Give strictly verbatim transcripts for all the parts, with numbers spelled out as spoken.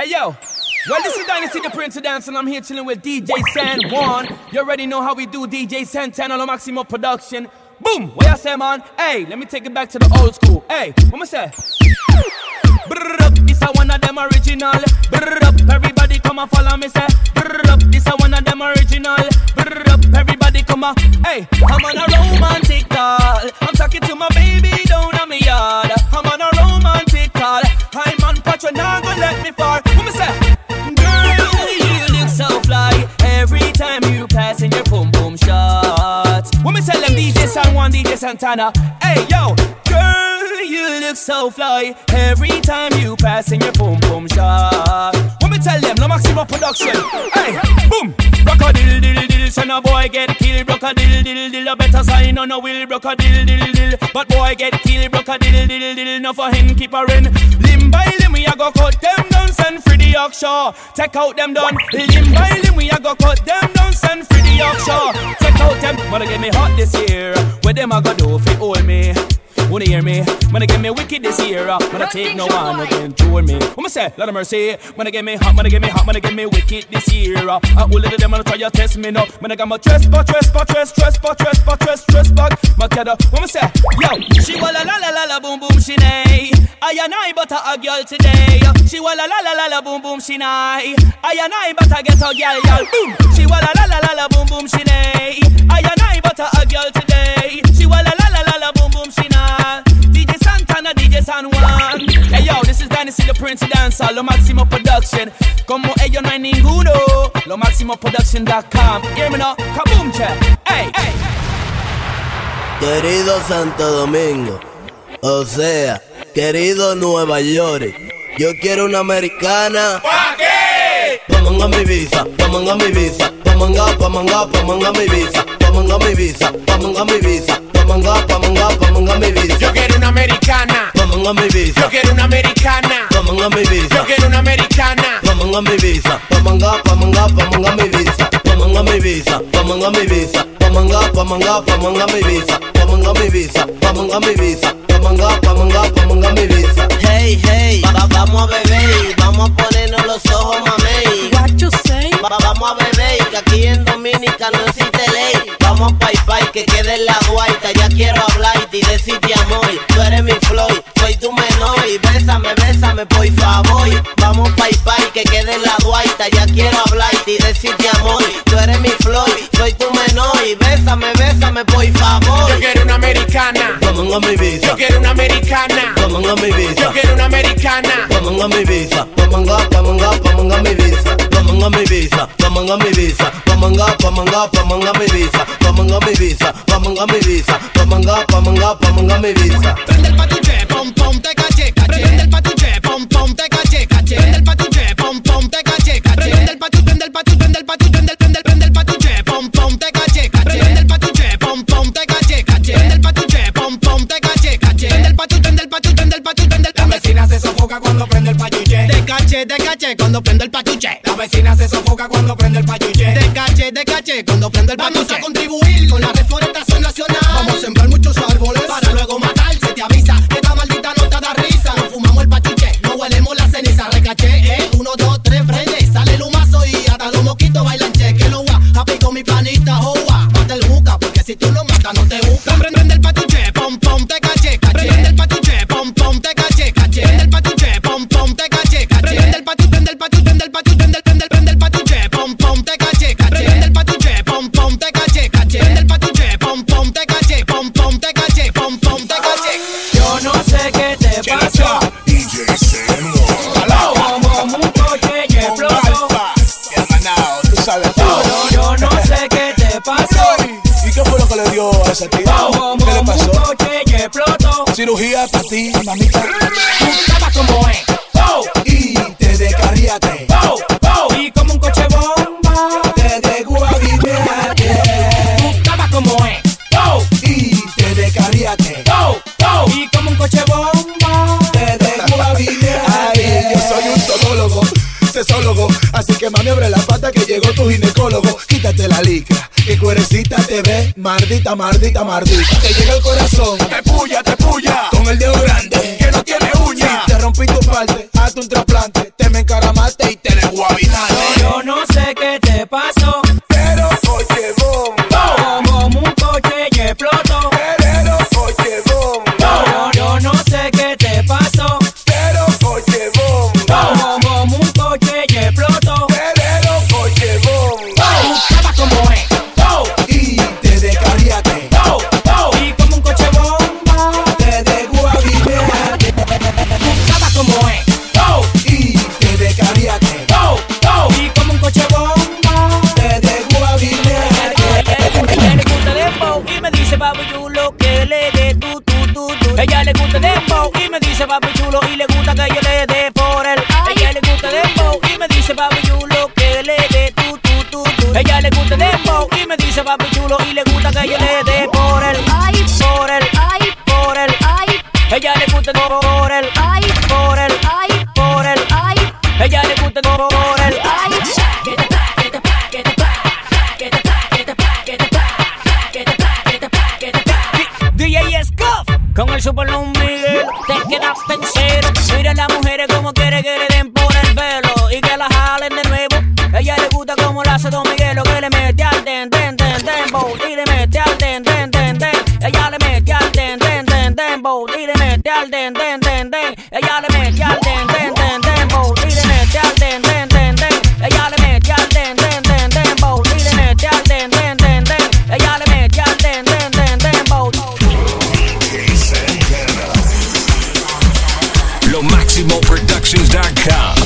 Hey yo, well this is Dynasty the Prince of Dance and I'm here chilling with D J San Juan. You already know how we do D J Santana, Lo Maximo production. Boom, what you say man? Hey, let me take it back to the old school. Hey, what me say? Brrr up, this a one of them original. Brrr up, everybody come and follow me say. Brrr up, this a one of them original. Brrr up, everybody come and. Hey, I'm on a romantic call. I'm talking to my baby down on me yard. I'm on a romantic call. I'm on patron, now gonna let me fall. What me say? Girl, you look so fly. Every time you pass in your boom boom shots. What me tell them D J San Juan, D J Santana. Hey yo, girl, you look so fly. Every time you pass in your boom boom shot. What me tell them, Lo Maximo production. Hey, boom, rock a dill dill dill. Son a boy get killed, rock a dill dill dill. A better sign on a will, rock a dill dill dill. But boy get killed, rock a dill dill dill. No for him keep a rin. Limb by limb we a go cut them down, send free the Yorkshire. Take out them done. Limb by limb we a go cut them down, send free the Yorkshire. Take out them. Wanna get me hot this year. Where them a go do fi hold me? Wanna hear me? Wanna get me wicked this year. Wanna take no one to control me. Wanna say, Lord of mercy. Wanna get me hot, wanna get me hot, wanna get me wicked this year. I all of them wanna try to test me now. Wanna get my trespass, trespass, trespass, trespass, trespass, trespass, trespass. My kiddo, wanna say, yo, she walla la la la la boom boom she nay. I and I but a girl today. She walla la la la la boom boom she nay. I and I but a get a girl, girl. Boom. She walla la la la la boom boom she nay. I and I but a girl today. She walla la la la la boom boom she nay. D J Santana, D J San Juan. Hey yo, this is Dynasty the Prince of Dancer, Lo Maximo Production. Como ellos no hay ninguno. Lo Maximo Production dot com. Hear me now, kaboom check. Hey, hey. Querido Santo Domingo, o sea, querido Nueva York, yo quiero una americana. ¿Pa qué? Pamanga mi visa, pamanga mi visa, pamanga, pamanga, pamanga mi visa, pamanga mi visa, pamanga mi visa. Pamanga, pamanga, pamanga mi visa. Yo quiero una americana. Pamanga mi visa. Yo quiero una americana. Pamanga mi visa. Yo quiero una americana. Pamanga mi visa. Pamanga, pamanga, pamanga mi visa. Pamanga mi visa. Pamanga mi visa. Pamanga, pamanga, pamanga mi visa. Pamanga mi visa. Pamanga mi visa. Pamanga, pamanga, pamanga mi visa. Hey, hey, va, vamos a beber, vamos a ponernos los ojos, mamey. What you say? Va, vamos a beber, que aquí en Dominica no existe ley. Vamos a pai pai, que quede en la guaita. Ya quiero hablar y decirte amor. Tú eres mi Floyd, soy tu menor. Y bésame, bésame, por favor. Vamos pai pai, que quede en la guaita. Ya quiero hablar y decirte amor. Tú eres mi Floyd, soy tu menor. Y bésame, bésame, por favor. Yo quiero una americana. Pamanga mi visa. Yo quiero una americana. Pamanga mi visa. Yo quiero una americana. Pamanga mi visa. Pamanga, pamanga, pamanga mi visa. Pamanga mi visa. Pamanga mi visa. Pamanga, pamanga, pamanga mi visa. Pamanga mi visa. Pamanga mi visa. Pamanga, pamanga, pamanga mi visa. Prende el patuche, pom pom te caché, caché. Prende el patuche, pom pom te caché, caché. Prende el patuche, pom pom te caché, caché. Prende el patuche, prende el patuche, prende el patuche, prende el prende el prende el patuche, pom pom te caché, caché. Prende el patuche, pom pom te caché, caché. Prende el patuche, pom pom te caché, caché. Prende el patuche, prende el patuche, prende el patuche, prende el. La vecina se sofoca cuando prende el patuche. De caché, de caché cuando prende el patuche. La vecina se sofoca cuando prende el patuche. De caché, de caché cuando prende el patuche. Vamos a contribuir con la reforestación nacional. Vamos a sembrar muchos árboles para luego matar. Se te avisa que esta maldita no te da risa. No fumamos el pachuche, no huelemos la ceniza. Recaché, eh, uno, dos, tres, prende. Sale el humazo y hasta los mosquitos bailan che. Que lo va, happy con mi panita, hoa. Mata el juca, porque si tú lo matas no te busca. Prende el patuche, pom pom te caché, caché. Prende el patuche, pom pom te caché, caché. Prende el patuche, pom pom te caché, caché. Prende el patuche, prende el patuche, prende el patuche, prende el prende el prende el patuche, pom pom te caché, caché. Prende el patuche, pom pom te caché, caché. Prende el patuche, pom pom te caché, pom pom te caché, pom pom te caché. Yo no sé qué te pasó. D J San Juan. Como un coche que explotó. Tú sabes todo. Yo no sé qué te pasó. ¿Y qué fue lo que le dio a esa tía? Como ¿Qué le un pasó? coche que explotó. Cirugía para ti, mamita. Tú estabas como es. Oh, Y te descarriaste. oh, oh. Y como un coche bomba. Te desguaguineaste. Tú estabas como es. Oh, Y te descarriaste. oh, oh. Y como un coche bomba. Te desguaguineaste. Ay, yo soy un todólogo, sexólogo. Así que mami, abre la pata que llegó tu ginecólogo. Quítate la licra, que cuerecita te ve. Mardita, mardita, mardita. Te llega el corazón, te puya, te puya. Con el dedo grande, que no tiene uña. Si te rompí tu parte, hazte un trasplante. Te me encaramaste moverte por el ay. Que te pa, que te pa, que te pa, que te pa, que te pa, que te pa, que te pa, que te pa, que te pa. D J Scuff con el Super Don Miguel, te quedaste en cero. Mira a las mujeres como quiere que le den por el pelo y que la jalen de nuevo. A ella le gusta como la hace Don Miguel, lo que le mete al den, den, den, dembow, y le mete al den, den, den, den. Ella le mete al den, den, den, dembow, y le mete al den, den, den, den. Ella le mete al den, den, den, dembow, y le mete al den, den, den, den. Ella le mete al den, den, den, dembow, y le mete al den, den, den, den. Ella le mete al den, den, den, dembow. Lo Máximo Productions dot com.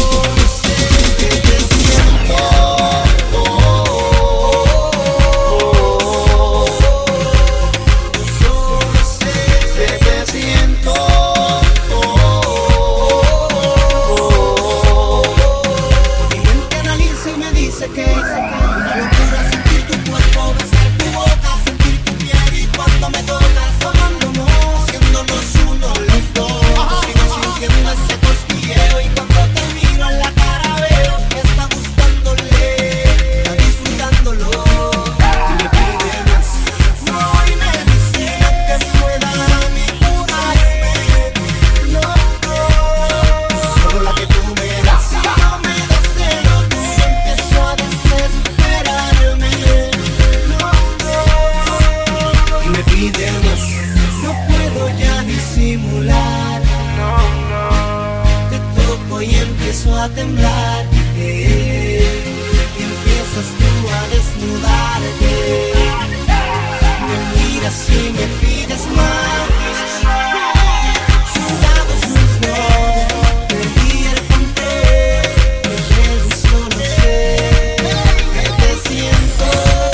A temblar, eh, y empiezas tú a desnudarte. Me miras y me pides más. Jugados los dos, perdí el control. Me solo sé que te siento.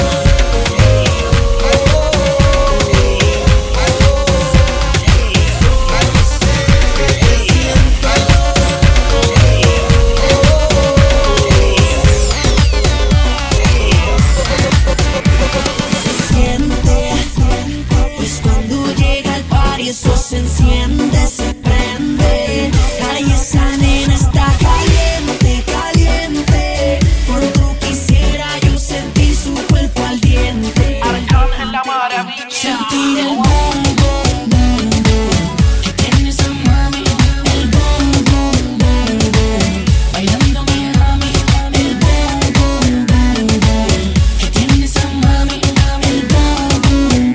Eso se enciende, se prende. Ay, esa nena está caliente, caliente. Por tu quisiera yo sentir su cuerpo al diente. Arcángel la maravilla. Sentir el boom, boom, boom, boom que tiene esa mami. El boom, boom, boom, boom bailando Miami. El boom, boom, boom, boom que tiene esa mami. El boom, boom,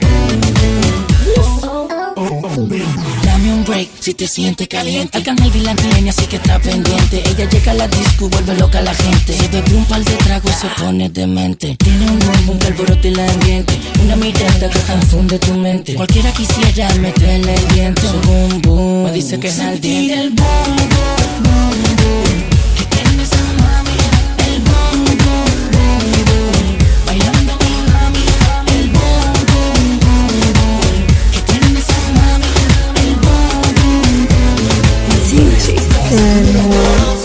boom, boom. Dame un break si te sientes caliente. Arcángel y la niña así que está pendiente. Ella llega a la disco y vuelve loca a la gente. Se bebe un par de tragos y se pone demente. Tiene un boom que alborote el ambiente. Una mirada que confunde tu mente. Cualquiera quisiera meterle el diente. Su boom boom me dice que es al diente. Sentir el boom boom boom boom que tiene esa mami. El boom boom boom boom bailando Miami. El boom boom boom boom que tiene esa mami. El boom boom boom D J San Juan.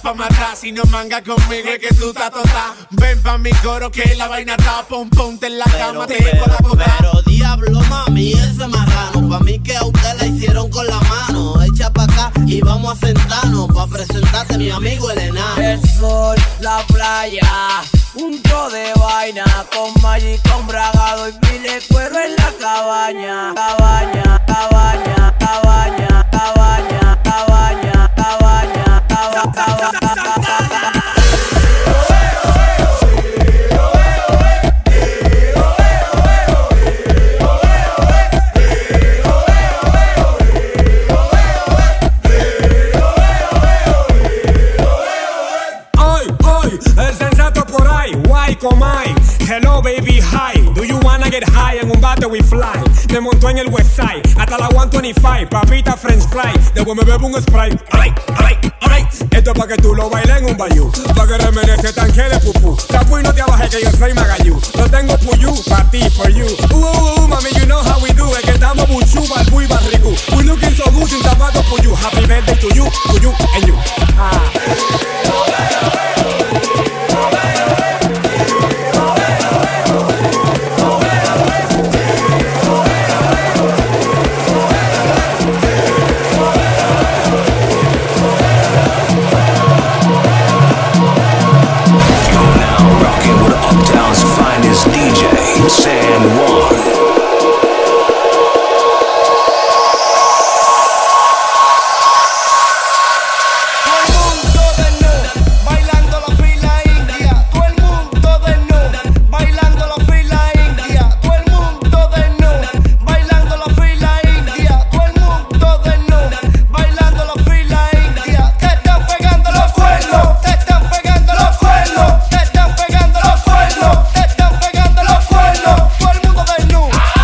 pa' matar. Si no manga conmigo es que tú estás total. Ven pa' mi coro que la vaina está pom, ponte en la cama, te pero, llevo la coca. pero diablo mami, ese marrano, pa' mí que a usted la hicieron con la mano. Echa pa' acá y vamos a sentarnos pa' presentarte a mi amigo el enano. El sol, la playa, un tro de vaina, con Magic, con bragado y pile cuero en la cabaña. Cabaña, cabaña, cabaña, cabaña, cabaña, cabaña, cabaña, cabaña. El sensato por ahí, guay comay. Hello baby, hi. Do you wanna get high? En un bate we fly. Me montó en el west side, hasta la ciento veinticinco. Papita french fry, después me bebo un Sprite. Alright, alright, alright. Esto es pa' que tú lo bailes en un bayou, pa' que remene ese tanque de pupú. Tapu y no te abajes que yo soy magallú. Lo tengo puyú, pa' ti, for you. Uh, uh, uh, mami, you know how we do. Es que estamos buchú, balbú y barricú. We looking so good sin zapatos puyú. Happy birthday to you, to you and you. Ah. Uptown's finest D J, San Juan. Todo el mundo desnudo.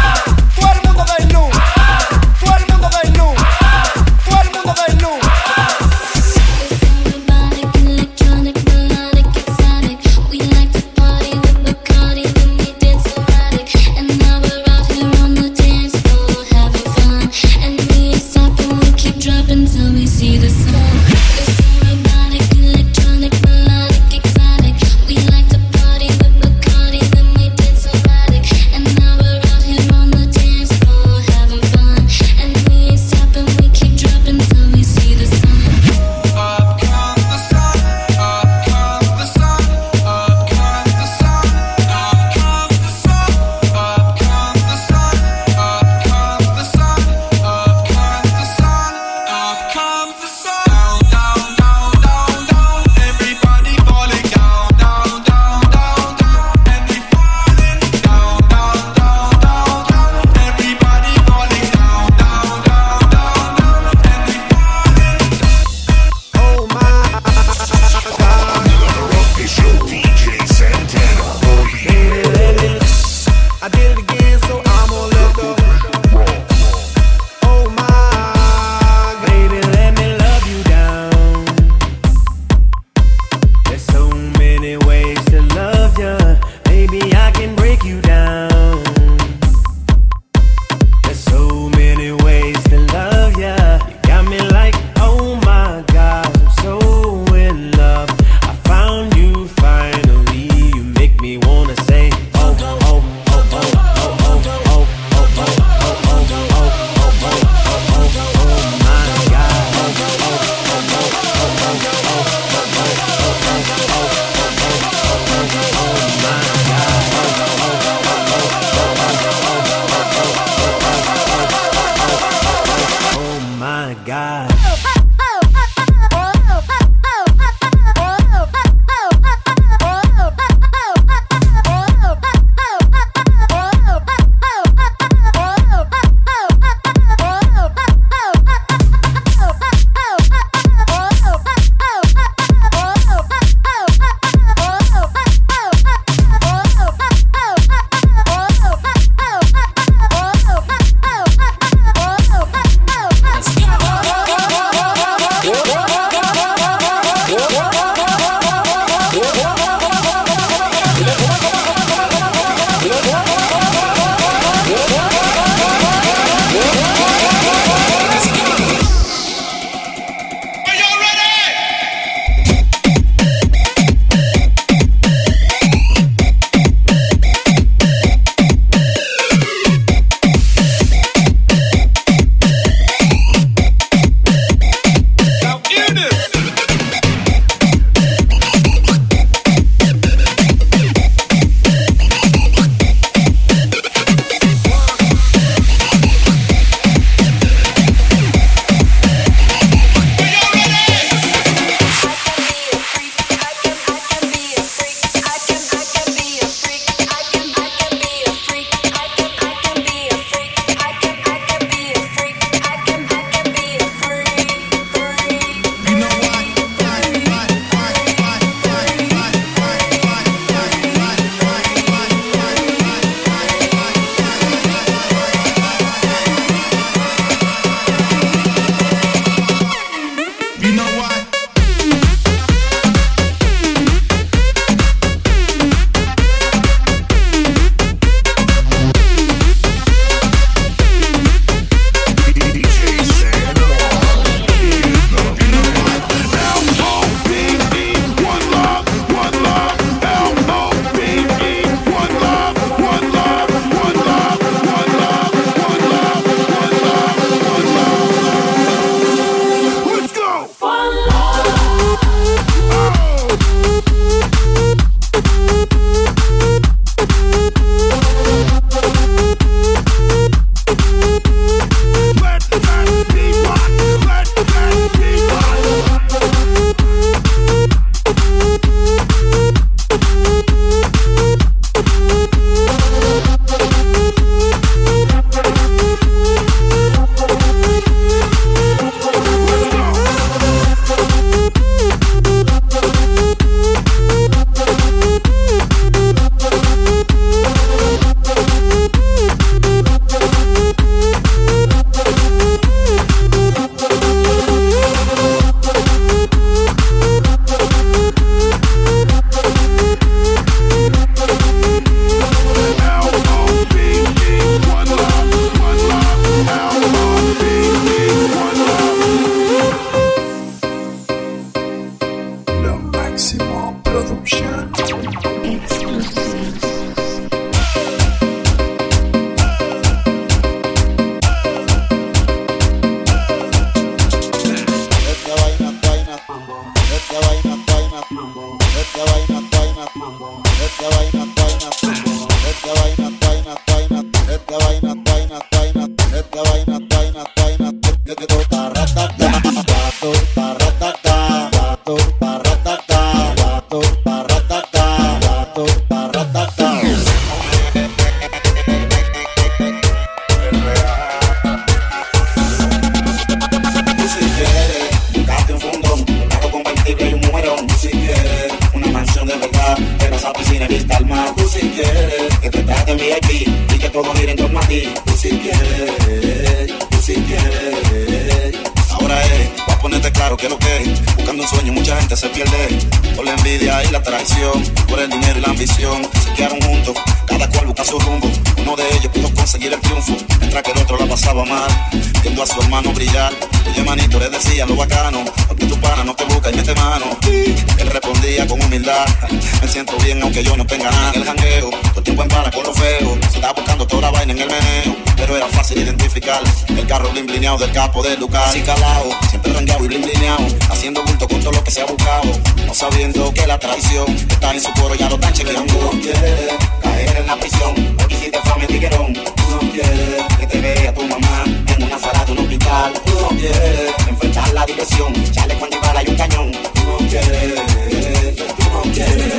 todo gira en torno a ti. Tú si quieres, tú si quieres. Ahora es, voy a ponerte claro que lo que es. Buscando un sueño mucha gente se pierde. Por la envidia y la traición, por el dinero y la ambición. Se quedaron juntos, cada cual busca su rumbo. Uno de ellos pudo conseguir el triunfo, mientras que el otro la pasaba mal, viendo a su hermano brillar. Oye manito, le decía lo bacano, porque tu pana no te busca y mete mano. Él respondía con humildad, me siento bien aunque yo no tenga nada. En el jangueo, todo el tiempo en para con lo feo. Se estaba buscando toda la vaina en el meneo, pero era fácil identificar el carro blin blineado del capo del Ducal. Así calado, siempre rangueado y blin blineado, haciendo bulto con todo lo que se ha buscado, no sabiendo que la traición está en su coro, ya lo están chequeando. Tú no quieres caer en la prisión, no quisiste fama en tiguerón. Tú no quieres que te vea tu mamá en una sala de un hospital. Tú no quieres enfrentar la diversión, chale con llevar hay un cañón. Tú no quieres, tú no quieres.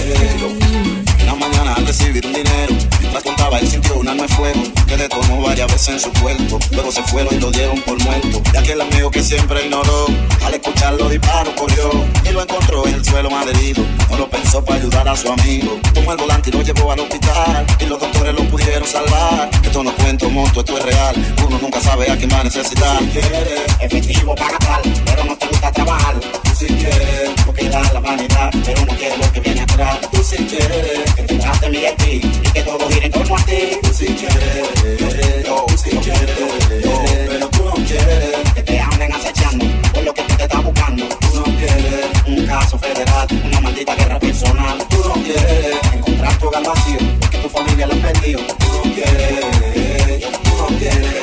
Una mañana al recibir un dinero, mientras contaba él sintió un arma de fuego que detonó varias veces en su cuerpo. Luego se fueron y lo dieron por muerto. Y aquel amigo que siempre ignoró, al escuchar los disparos corrió y lo encontró en el suelo malherido. No lo pensó para ayudar a su amigo, tomó el volante y lo llevó al hospital y los doctores lo pudieron salvar. Esto no cuento monto, esto es real. Uno nunca sabe a quién va a necesitar. Si quieres efectivo para gastar, pero no te gusta trabajar. Tú si quieres porque da la vanidad, pero no quieres lo que viene atrás. Tú si quieres que te traste mi de ti y que todo gire en torno a ti. Tú si quieres, yo, tú si quieres, yo, pero tú no quieres que te anden acechando por lo que tú te estás buscando. Tú no quieres un caso federal, una maldita guerra personal. Tú no quieres encontrar tu hogar vacío porque tu familia lo ha perdido. Tú no quieres, tú no quieres.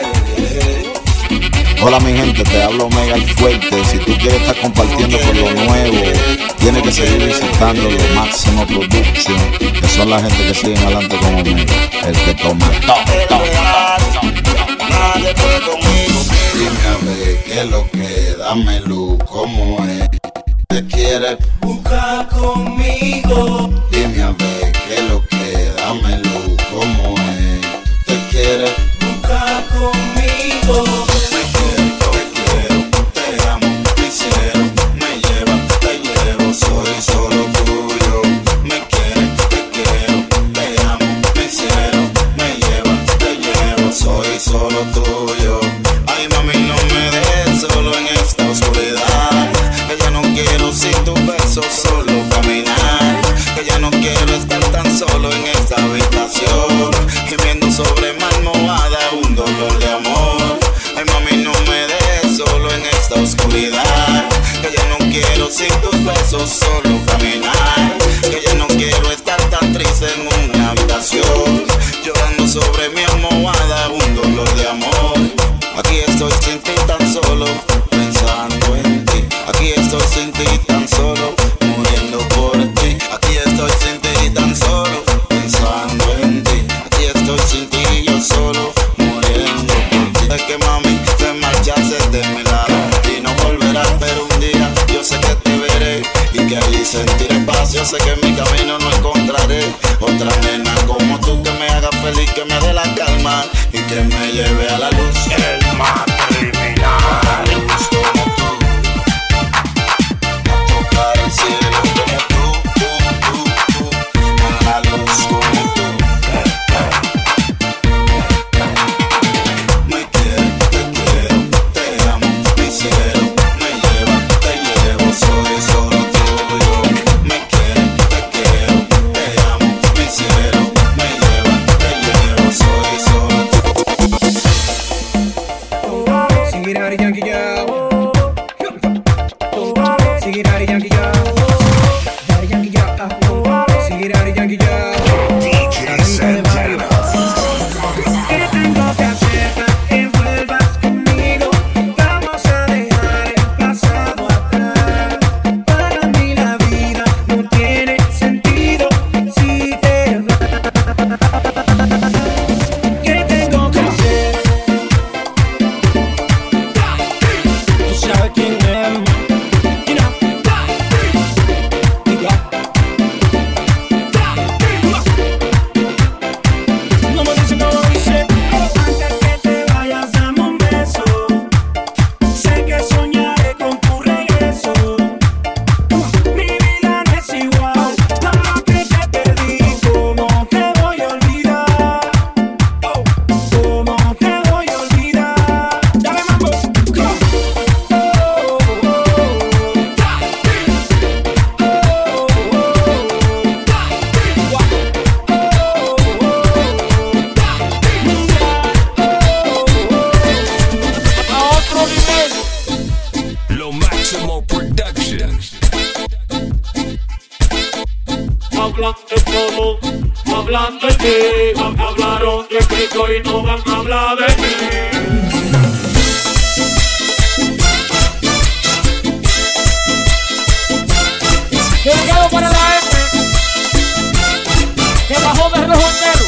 Hola mi gente, te hablo Mega el Fuerte. Si tú quieres estar compartiendo con lo nuevo, tienes que seguir visitando lo Máximo Production, que son la gente que siguen adelante con Omega, el que toma todo, todo, todo. Nadie puede conmigo. Dime a ver qué es lo que, dame luz, cómo es. ¿Te quieres buscar conmigo? Dime a ver qué es lo que, dame luz, cómo es. ¿Te quieres buscar conmigo? Soy solo tuyo, me quieres, te quiero, te amo, me cielo, me lleva, te llevo, soy solo tuyo. Ay mami, no me dejes solo en esta oscuridad, que ya no quiero sin tu beso solo caminar, que ya no quiero estar tan solo en esta habitación, gimiendo sobre mi almohada un dolor de amor. Ay mami, no me dejes solo en esta oscuridad, que ya no quiero sin tus besos solo caminar, que ya no quiero estar tan triste en una habitación, llorando sobre mi almohada un dolor de amor. Aquí estoy sin ti tan solo, pensando en ti. Aquí estoy sin ti tan solo, muriendo por ti. Aquí estoy sin ti tan solo, pensando en ti. Aquí estoy sin ti yo solo, muriendo por ti. Es que mami, te marchaste de mi lado y no volverás, pero un día yo sé que te veré y que allí sentiré paz. Yo sé que en mi camino no encontraré otra nena como tú, que me haga feliz, que me dé la calma y que me lleve a la luz. El más criminal, a la luz como tú, a tocar el cielo como tú, tú, tú, tú, a la luz como tú. Me quieres, te quiero, te amo, me cielo, me lleva, te llevo, soy solo tuyo. Me quieres, te quiero, te amo, me cielo, me lleva, te llevo, soy solo tuyo. Sing it out again. y no van a hablar de mí. Dedicado para la M que bajó de rojo entero.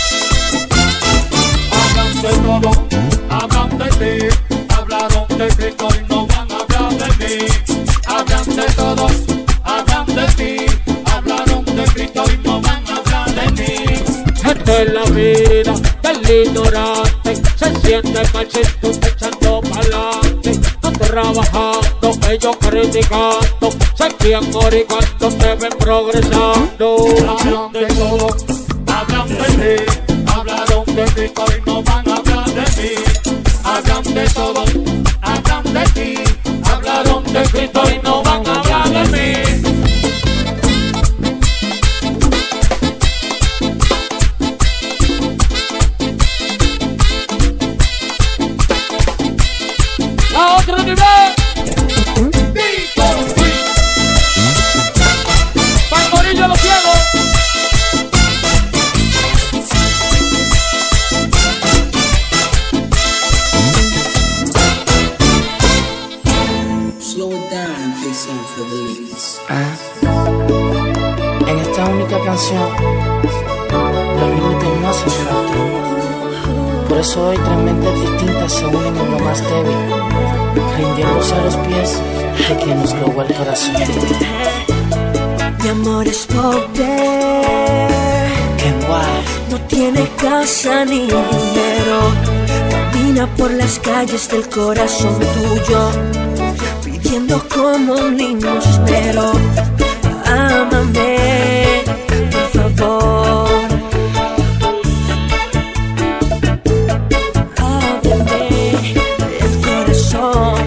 Hablan de todo, hablan de ti. Hablaron de Cristo y no van a hablar de mí. Hablan de todo, hablan de ti. Hablaron de Cristo y no van a hablar de mí. Esta es la vida del ignorante. Se siente machito echando pa'lante. No trabajando, ellos criticando. Se quieren morir cuando te ven progresando. Hablan de todo, hablan de ti. Hablaron de Cristo y no van a hablar de mí. Hablan de todo, hablan de ti. Hablaron de Cristo y no van a hablar de mí. A otro nivel. Para morillo los ciegos. Ah, en esta única canción los límites no hacen falta. Por eso hoy tres mentes distintas se unen en lo más débil, rindiéndose a los pies de quien nos robó el corazón. Mi amor es pobre, no tiene casa ni dinero, camina por las calles del corazón tuyo, pidiendo como un limosnero. Ámame, por favor. Ábreme el corazón.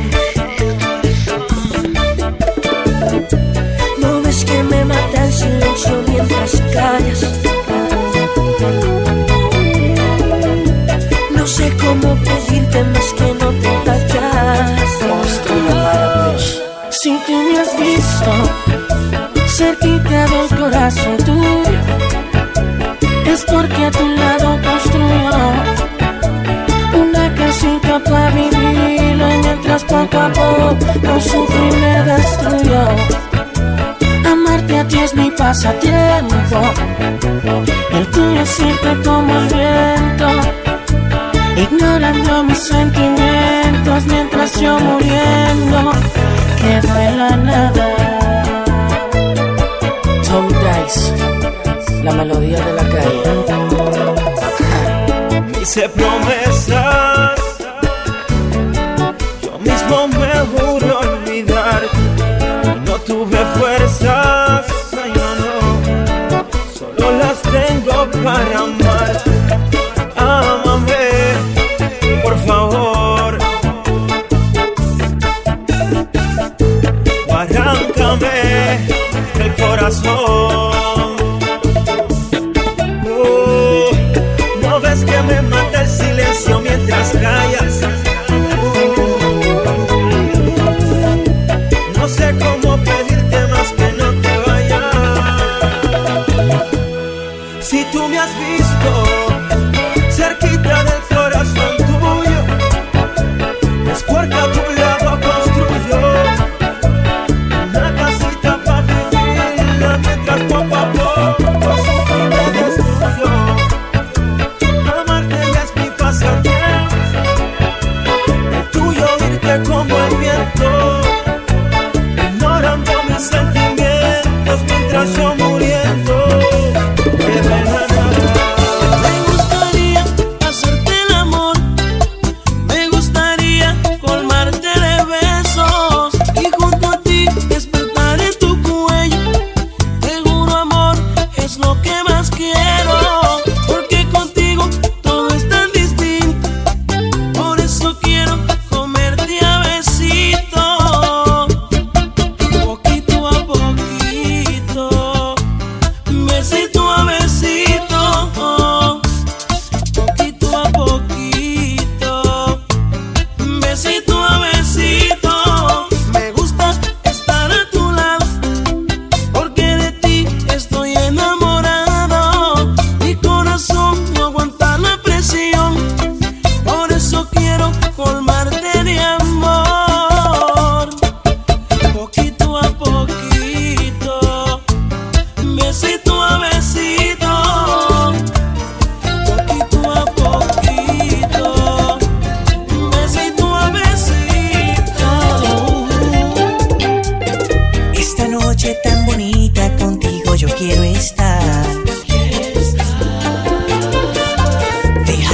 ¿No ves que me mata el silencio mientras callas? No sé cómo pedirte más que no te vayas. Si tú me has visto cerquita del corazón tuyo, es porque a tu lado construyo una casita para vivirlo, mientras poco a poco sufro y me destruyo. Amarte a ti es mi pasatiempo, el tuyo es irte como el viento, ignorando mis sentimientos mientras yo muriendo quedo en la nada. Tom Dice, la melodía de la calle. Hice promesas, yo mismo me juré olvidar, y no tuve fuerzas, ay no, no, solo las tengo para amar. Ámame, por favor, o arráncame el corazón. Oh, no ves que me mata el silencio mientras callas. Oh, no sé cómo pedirte más que no te vayas. Si tú me has visto cerquita del corazón tuyo, es porque a tu lado construyó una casita para vivirla, mientras poco a poco sufro y me destruyo. Amarte ya es mi pasatiempo,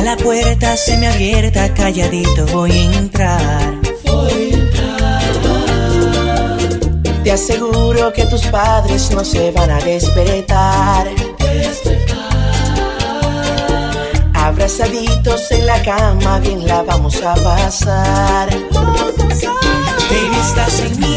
la puerta se me abierta, calladito voy a entrar. Voy a entrar. Te aseguro que tus padres no se van a despertar. Despertar. Abrazaditos en la cama, bien la vamos a pasar. Baby, estás en mi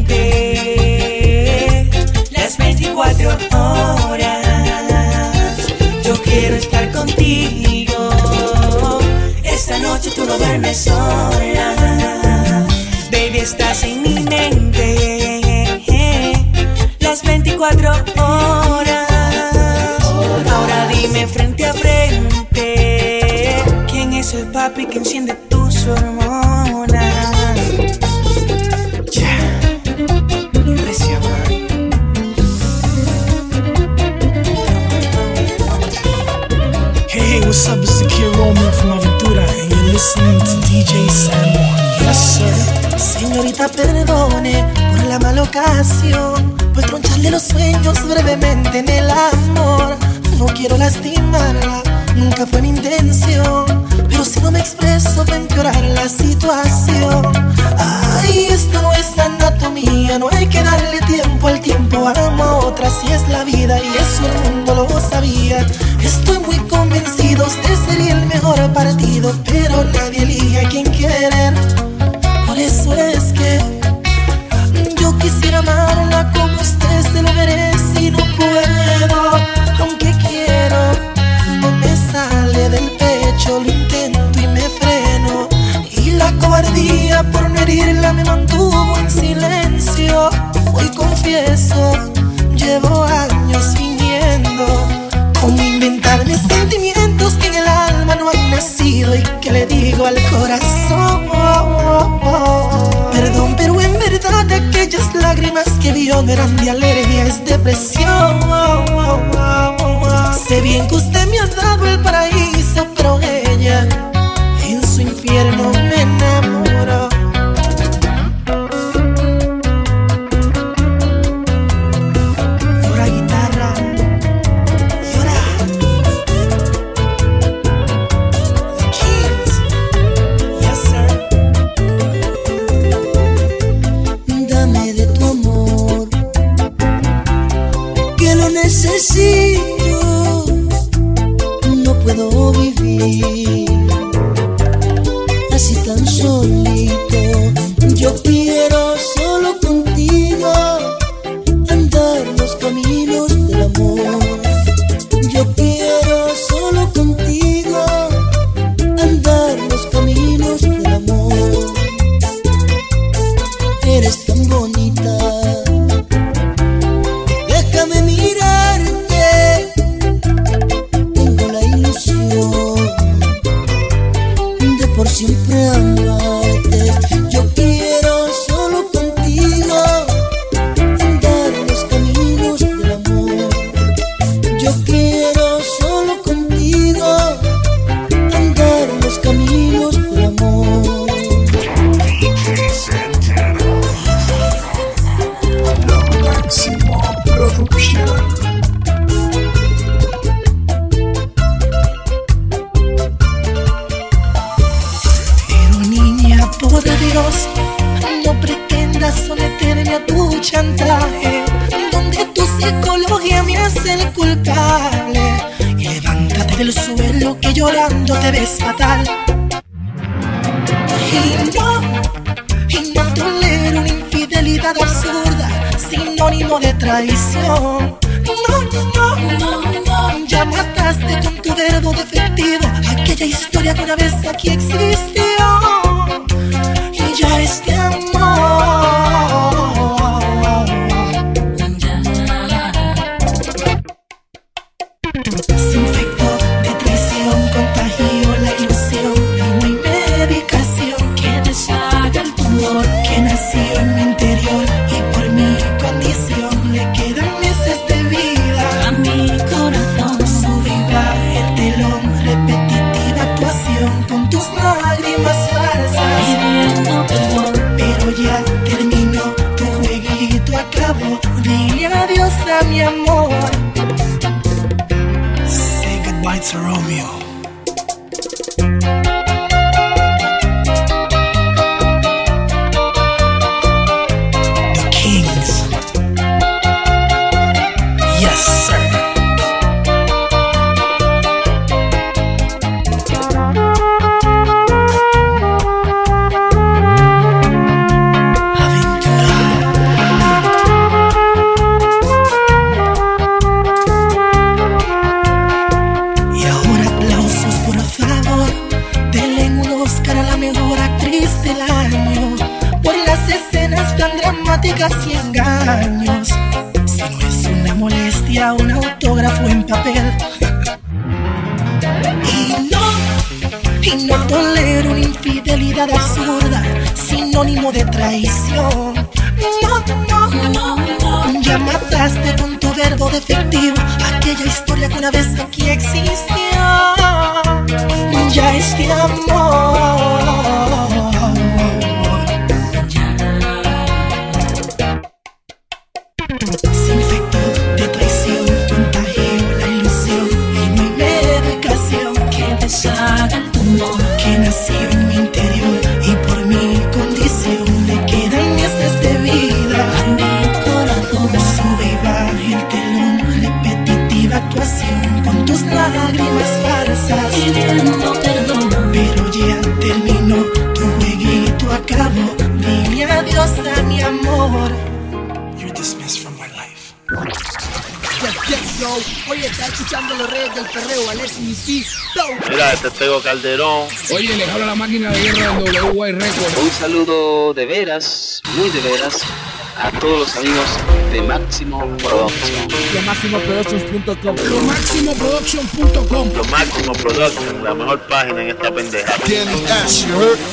mente las veinticuatro horas. Yo quiero estar contigo. Esta noche tú no duermes sola. Baby, estás en mi mente las veinticuatro horas. Ahora dime frente a frente, ¿quién es el papi que enciende tus hormonas? Yeah. Impresionante. Hey, what's up? It's the Kid Romeo from Aventura, and you're listening to D J San Juan. Yes, sir. Señorita, perdone por la mala ocasión, por troncharle los sueños brevemente en el amor. No quiero lastimarla, nunca fue mi intención, pero si no me expreso va a empeorar la situación. Ay, esto no es anatomía, no hay que darle tiempo al tiempo. Amo a otra, si es la vida y eso el mundo lo sabía. Estoy muy convencido, usted sería el mejor partido, pero nadie elige a quien querer. Por eso es que yo quisiera amarla como usted se lo merece y no puedo, aunque quiero, no me sale del pecho, lo intento y me freno. Y la cobardía por no herirla me mantuvo en silencio. Hoy confieso, llevo años fingiendo. Cómo inventar mis sentimientos que en el alma no han nacido y que le digo al corazón. Perdón, pero en verdad aquellas lágrimas que vio no eran de alergia, es depresión. Sé bien que usted me ha dado el paraíso, pero ella en su infierno me enamoró. Llora guitarra, llora. The Kings, yes sir. Dame de tu amor, que lo necesito. No puedo vivir así tan solito. Yo quiero solo contigo andar los caminos del amor. Yo quiero solo contigo andar los caminos del amor. Eres tan bonita, déjame mirarte. Tengo la ilusión de por siempre amarte. Yo quiero solo contigo andar los caminos del amor. Yo quiero solo contigo andar los caminos del amor. La máxima producción. Pero niña, por Dios, no pretendas someterme a tu chantaje, donde tu psicología me hace el culpable. Y levántate del suelo que llorando te ves fatal. Y no, y no tolero una infidelidad absurda, sinónimo de traición. No, no, no, no, ya mataste con tu verbo defectivo aquella historia que una vez aquí existió. Y ya este amor se infectó de traición, contagió la ilusión. Y no hay medicación que deshaga el tumor que nació en mi interior. Y por mi condición le quedan meses de vida a mi corazón. Subida el telón, repetitiva actuación con tus lágrimas falsas, pidiendo perdón. Pero ya terminó, tu jueguito acabó. Dile adiós a mi amor. Say goodbye to Romeo. mentiras y engaños, si no es una molestia, un autógrafo en papel. Y no, y no tolero una infidelidad absurda, sinónimo de traición. No, no, no, no. Ya mataste con tu verbo defectivo aquella historia que una vez aquí existió. Ya este amor se infectó de traición, contagió la ilusión y no hay medicación que deshaga el tumor que nació en mi interior, y por mi condición le quedan meses de vida a mi corazón. Sube y baja el telón, repetitiva actuación con tus lágrimas falsas pidiendo perdón, pero ya terminó tu jueguito, acabó. Dile adiós a mi amor. You're dismissed from my life. Yes, yes, yo. Oye, está escuchando los reyes del perreo, Alex y C. Mira, este Tego Calderón. Oye, le habla la máquina de guerra del W Y Records. Un saludo de veras, muy de veras, a todos los amigos de Máximo Production. Lo máximo productions punto com. Lo máximo productions punto com. Lo Máximo Production, la mejor página en esta pendeja. ¿Quién es? You heard?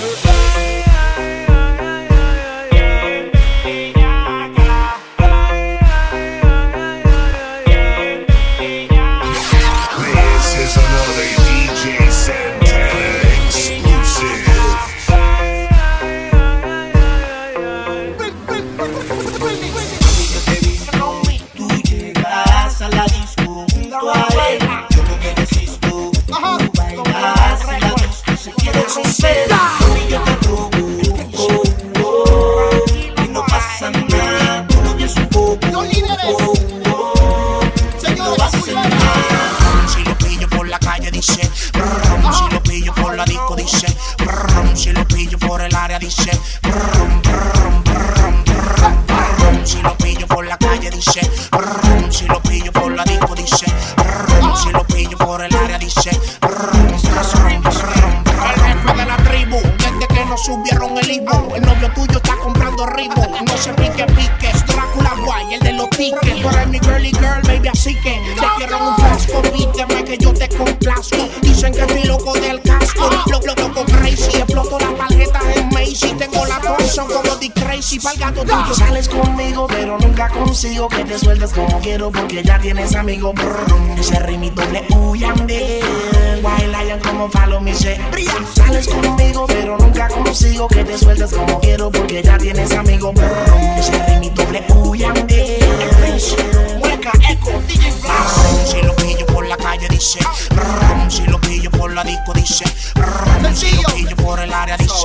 Sales conmigo pero nunca consigo que te sueltes como quiero, porque ya tienes amigo. Ese ritmito le huyan de Wild Lion como follow me shit. Sales conmigo pero nunca consigo que te sueltes como quiero, porque ya tienes amigo. Ese ritmito le huyan de Hueca, Eco, D J. Si lo pillo por la calle dice, si lo pillo por la disco dice, si lo pillo por el área dice,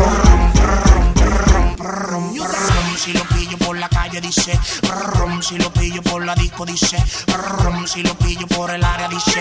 si lo pillo por la calle dice, si lo pillo por la disco dice, si lo pillo por el área dice,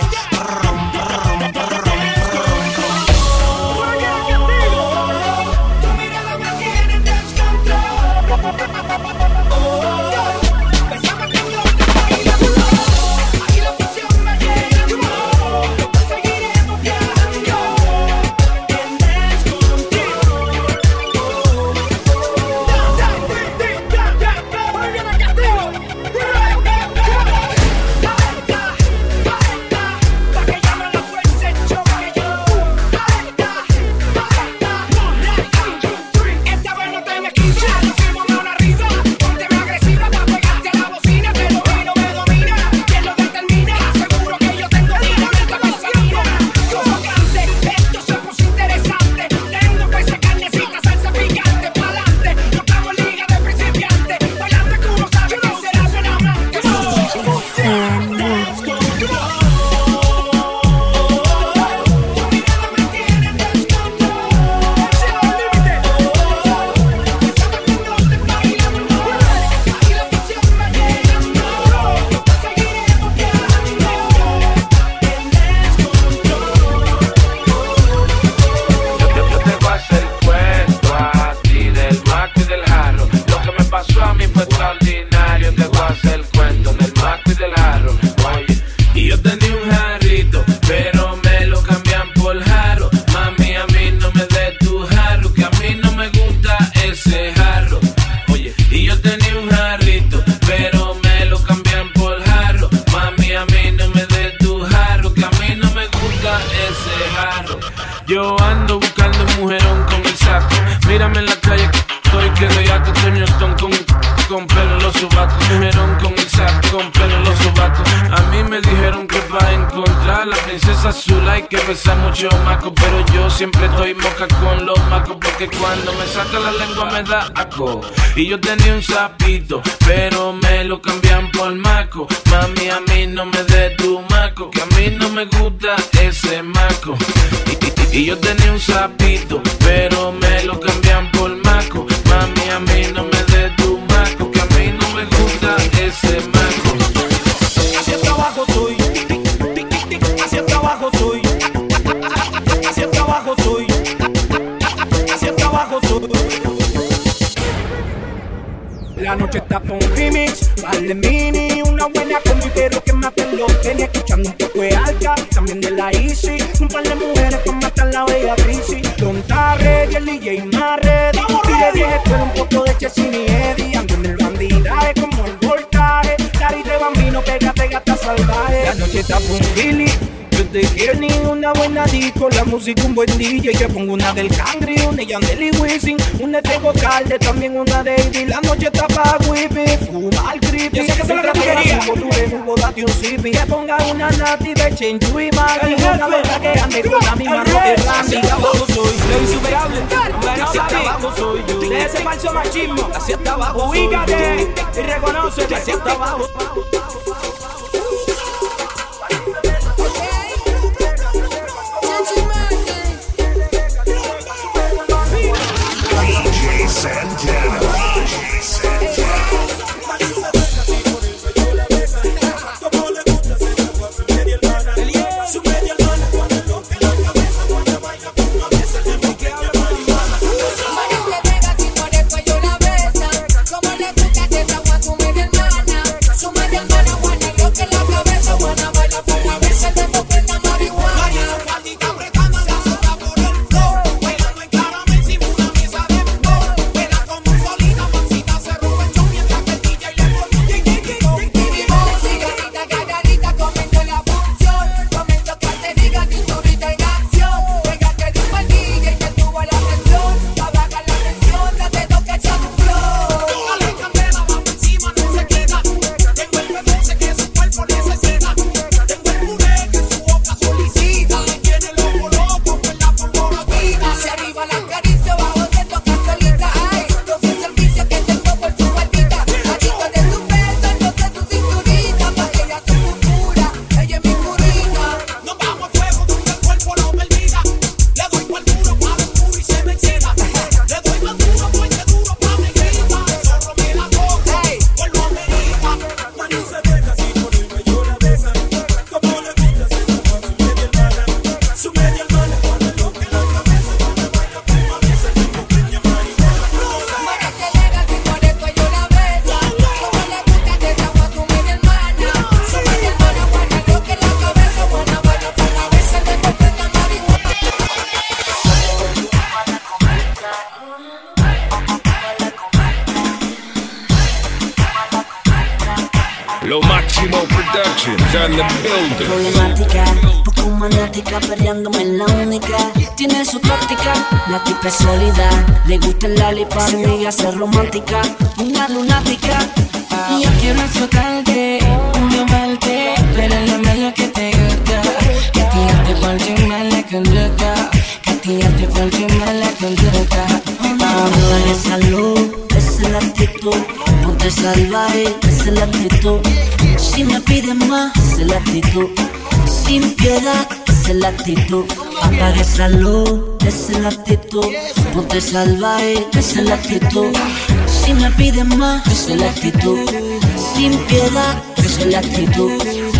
Yo ando buscando un mujerón con el saco. Mírame en la calle que estoy que doy a tu Tony Stone con, con pelo en los sobacos. Mujerón con el saco, con pelo en los sobacos. A mí me dijeron que para encontrar la princesa azul hay que besar mucho maco, pero yo siempre estoy moca con los macos, porque cuando me saca la lengua me da asco. Y yo tenía un sapito, pero me lo cambian por maco. Mami, a mí no me dé tu maco, que a mí no me gusta ese maco. Y, y, y yo tenía un sapito, pero me lo cambian por maco. Mami, a mí no me dé tu maco, que a mí no me gusta ese maco. Hacia abajo soy, hacia abajo soy, hacia abajo soy, hacia abajo soy. La noche está con remix, vale mini, una buena combi, pero que maten los tenis, escuchando un poco de alta, también de la Easy, un par de mujeres para matar la bella crisis. Don Tarre y el D J más ready, pide diez escuela, un poco de Chesini y Eddie, ando en el bandidaje como el voltaje, carita de bambino, pégate gata salvaje. La noche está con Billy, yo te quiero ni una buena disco, la música un buen D J, que pongo una del Cangri, una Yandel y Wisin, una de Calde, también una de Eddie. La noche está pa' whippy, fuma el creepy. Yo sé que se lo quería. Date un sippy, que ponga una nati de Chenchu y Maggi, una loca que ande con la misma ropa y Randy. Hacia abajo soy, lo insuperable, hacia abajo soy yo. De ese falso machismo, hacia abajo ubícate y reconoce que hacia abajo. Lo Máximo Productions and the building. Problemática, poco manática, perreándome en la única. Tiene su táctica, la tipa es sólida. Le gusta el lollipop, su amiga es romántica. Una lunática. Y yo quiero azotarte, llamarte, pero no lo que te gusta. Que tirarte por tu mala conducta. Que tirarte por tu mala conducta. Hablo de salud, esa es la actitud. Ponte salvaje, esa es la actitud. Si me piden más, esa es la actitud. Sin piedad, esa es la actitud. Apague salud, esa es la actitud. Ponte salvaje, esa es la actitud. Si me piden más, esa es la actitud. Sin piedad, esa es la actitud.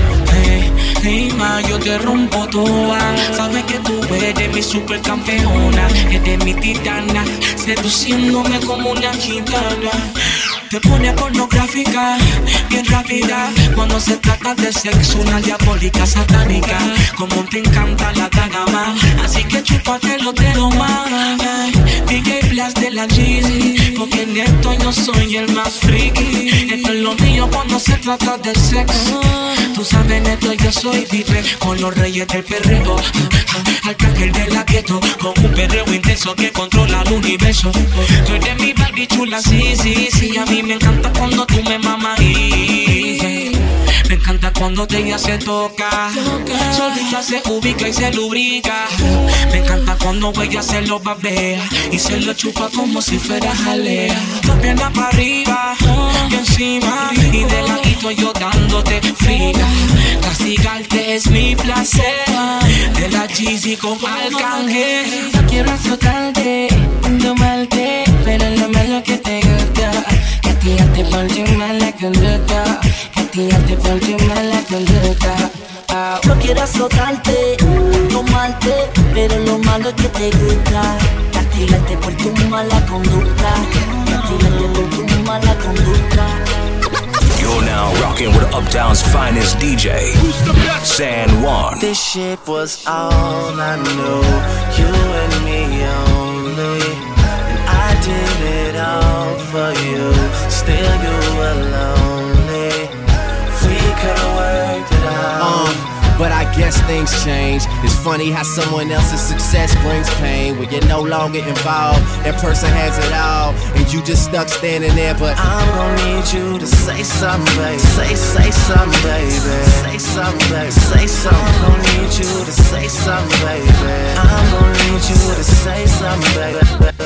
Hey, hey, ma, yo te rompo toda. Sabes que tú eres mi supercampeona, eres mi titana, seduciéndome como una gitana. Te pone pornográfica, bien rápida. Cuando se trata de sexo, una diabólica satánica. Como te encanta la dama, así que chúpate los dedos más. D J Blast de la Jeezy, porque en esto yo soy el más friki. Esto es lo mío cuando se trata de sexo. Tú sabes, neto, yo soy y vive con los reyes del perreo. Arcángel de la gueto, con un perreo intenso que controla el universo. Tú eres mi Barbie chula, sí, sí, sí. A mí me encanta cuando tú me mamas y me encanta cuando ella se toca, solita se ubica y se lubrica. Me encanta cuando ella se lo babea y se lo chupa como si fuera jalea. Pierna para arriba y encima y de ladito yo dándote friga. Castigarte es mi placer, de la Jeezy con Arcángel. No quiero azotarte, domarte, pero lo malo que te gusta, castigarte por tu mala conducta, castigarte por tu mala conducta. Ah. No quiero azotarte, tomarte, pero lo malo que te gusta, castigarte por tu mala conducta, castigarte por tu mala conducta. You're now rocking with Uptown's finest D J, San Juan. This shit was all I knew, you and me only, and I did it all for you, still you were lonely. We could've worked it out. Um. But I guess things change. It's funny how someone else's success brings pain. When you're no longer involved, that person has it all, and you just stuck standing there. But I'm gonna need you to say something, baby. Say, say something, baby. Say something, baby. Say something. I'm gonna need you to say something, baby. I'm gonna need you to say something, baby.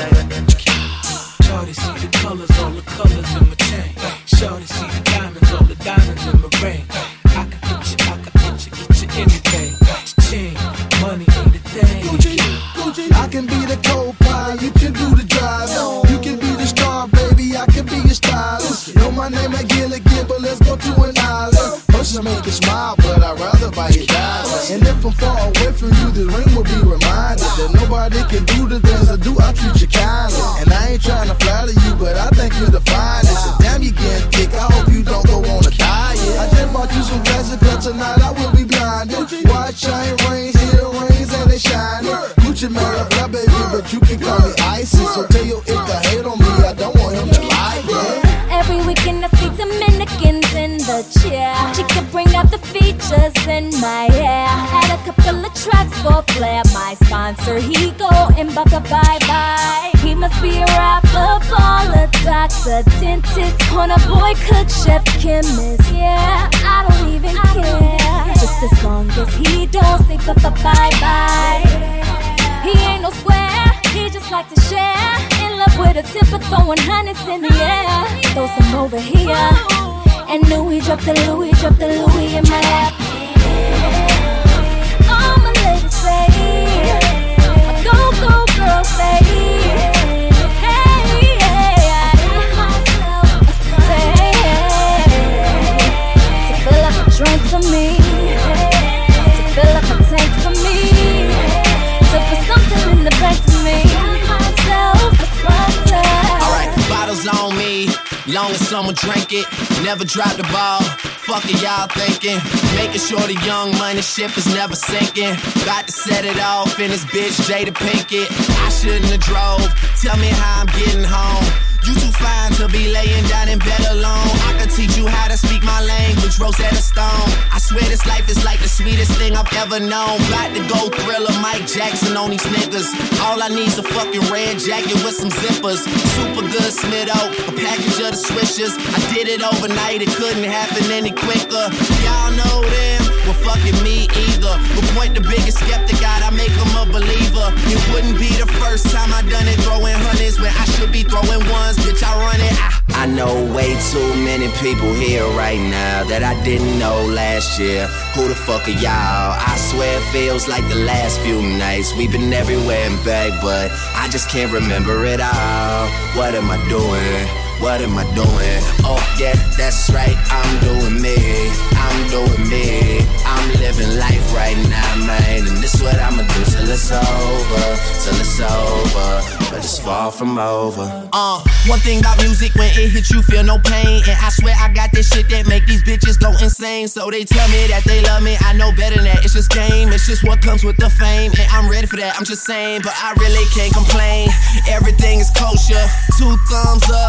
Shorty see the colors, all the colors in my chain. Shorty see the diamonds, all the diamonds in my ring. I can get you, I can get you, get you anything. Chain, money ain't a thing. Gucci, Gucci. I can be the co-pilot, you can do the driving. You can be the star, baby, I can be your stylist. Know my name like Gilligan, but let's go to an island. First I make you smile, but I'd rather buy you diamonds. And if I'm far away from you, this ring will be reminded that nobody can do the things I do, I treat you kindly. And I ain't trying to flatter you, but I think you're the finest. And damn, you getting thick, I hope you don't go on a diet. I just bought you some glasses, cause tonight I will be blinded. Watch chain rings, earrings, and they shining. Gucci made a fly, baby, but you can call me Isis. So tell your if to hate on me, I don't want him to like it. Every weekend I see Dominicans in the chair. She could bring out the features in my hair. Had a couple of tracks for flair. My sponsor, he go and baka bye bye. He must be a rapper, baller, doctor, dentist, corner boy, cook, chef, chemist. Yeah, I don't even care. Just as long as he don't say bye bye bye. He ain't no square, he just like to share. In love with a tipper, throwing hundreds in the air. Throw some over here. And Louis drop the Louis, drop the Louis in my lap. All my ladies say, my go go girl say, hey, hey, I give myself a say, to fill up a drink for me, to fill up a tank for me, to put something in the bank for me. Myself, myself. alright, bottles on me, long as someone drink it. Never drop the ball, fuck it y'all thinking. Making sure the young money ship is never sinking. About to set it off in this bitch Jada Pinkett. I shouldn't have drove, tell me how I'm getting home. You too fine to be laying down in bed alone. I can teach you how to speak my language, Rosetta Stone. I swear this life is like the sweetest thing I've ever known. About to go Thriller, Mike Jackson on these niggas. All I need's a fucking red jacket with some zippers. Super good Smitto, a package of the swishers. I did it overnight, it couldn't happen any quicker. Y'all know them, well fucking me either. But point the biggest skeptic out, I make him a believer. It wouldn't be the first time I done it, throwing hundreds when I should be throwing ones. Bitch, I run it. I, I know way too many people here right now that I didn't know last year. Who the fuck are y'all? I swear it feels like the last few nights. We've been everywhere and back, but I just can't remember it all. What am I doing? What am I doing? Oh yeah, that's right, I'm doing me. I'm doing me. I'm living life right now, man. And this what I'ma do till it's over. Till it's over. But it's far from over. Uh, one thing about music, when it hits you, feel no pain. And I swear I got this shit that make these bitches go insane. So they tell me that they love me, I know better than that. It's just game, it's just what comes with the fame. And I'm ready for that, I'm just saying. But I really can't complain. Everything is kosher, two thumbs up.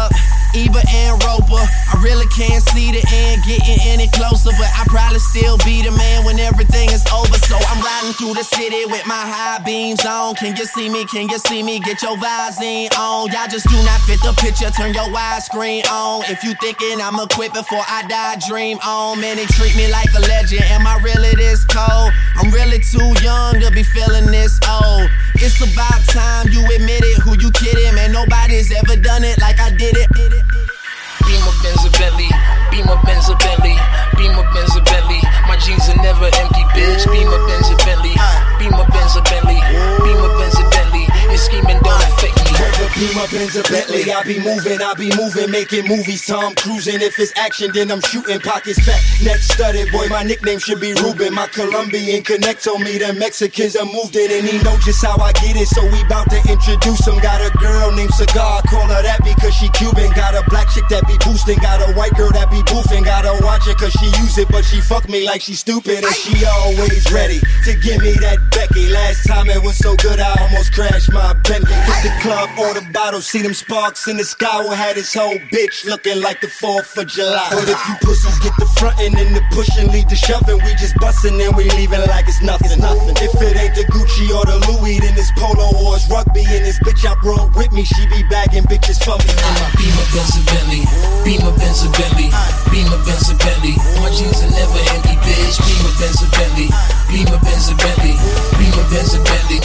Eva and Roper. I really can't see the end getting any closer, but I probably still be the man when everything is over. So I'm riding through the city with my high beams on. Can you see me? Can you see me? Get your Visine on. Y'all just do not fit the picture. Turn your widescreen on. If you thinking I'm equipped before I die, dream on. Man, they treat me like a legend. Am I really this cold? I'm really too young to be feeling this old. It's about time you admit it. Who you kidding? Man, nobody's ever done it like I did it. Beamer, Benz, a Bentley. Beamer, Benz, a Bentley. Beamer, Benz, a Bentley. My jeans are never empty, bitch. Beamer, Benz, a Bentley. Beamer, Benz, a Bentley. Beamer, Benz, a Bentley. It's scheming don't affect me. Beamer, Benz, a Bentley. I be moving, I be moving, making movies. Tom cruising. If it's action, then I'm shooting. Pockets fat, neck studded. Boy, my nickname should be Ruben. My Colombian connect told me the Mexicans are moved it, and he know just how I get it. So we bout to introduce him. Got a girl named Cigar. Call her that because she Cuban. Got a black chick that be boosting. Got a white girl that be boofing. Gotta watch it cause she use it, but she fuck me like she stupid. And she always ready to give me that Becky. Last time it was so good I almost crashed my Bentley. Hit the club, order bottles, see them sparks in the sky. We had this whole bitch looking like the fourth of July. But if you pussies get the frontin' and the pushin', lead the shovin', we just bustin' and we leaving like it's nothing. nothing. If it ain't the Gucci or the Louis, then it's Polo or it's rugby. And this bitch I brought with me, she be bagging bitches for me. Beamer, Benz, a Bentley. Beamer, Benz, a Bentley. Beamer, Benz, a Bentley. My jeans are never empty, bitch. Beamer, Benz, a Bentley. Beamer, Benz, a Bentley. Beamer, Benz, a Bentley.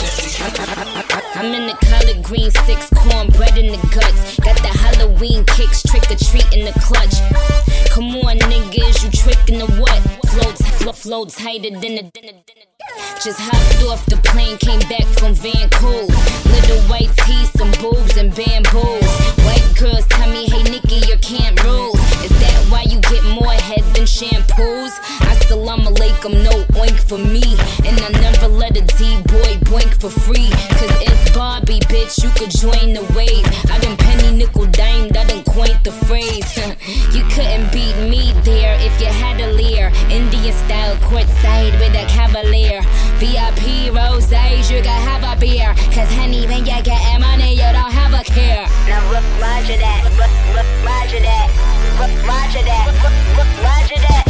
I'm in the collard green six, cornbread in the guts. Got the Halloween kicks, trick or treat in the clutch. Come on, niggas, you trickin' the what? Floats, flow, flow tighter than the, than the, than the. Just hopped off the plane, came back from Vancouver. Little white tees, some boobs and bamboos. White girls tell me, hey Nikki, your camp rules. Is that why you get more head than shampoos? Assalamu alaikum, no oink for me. And I never let a D-boy boink for free. Cause it's Barbie, bitch, you could join the wave. I done penny nickel dimed, I done coined the phrase. You couldn't beat me there if you had a leer. Indian style courtside with a cavalier. V I P rosés, you can have a beer. Cause honey, when you get money, you don't have a care. Now roger that, roger that, roger that, roger that, roger that,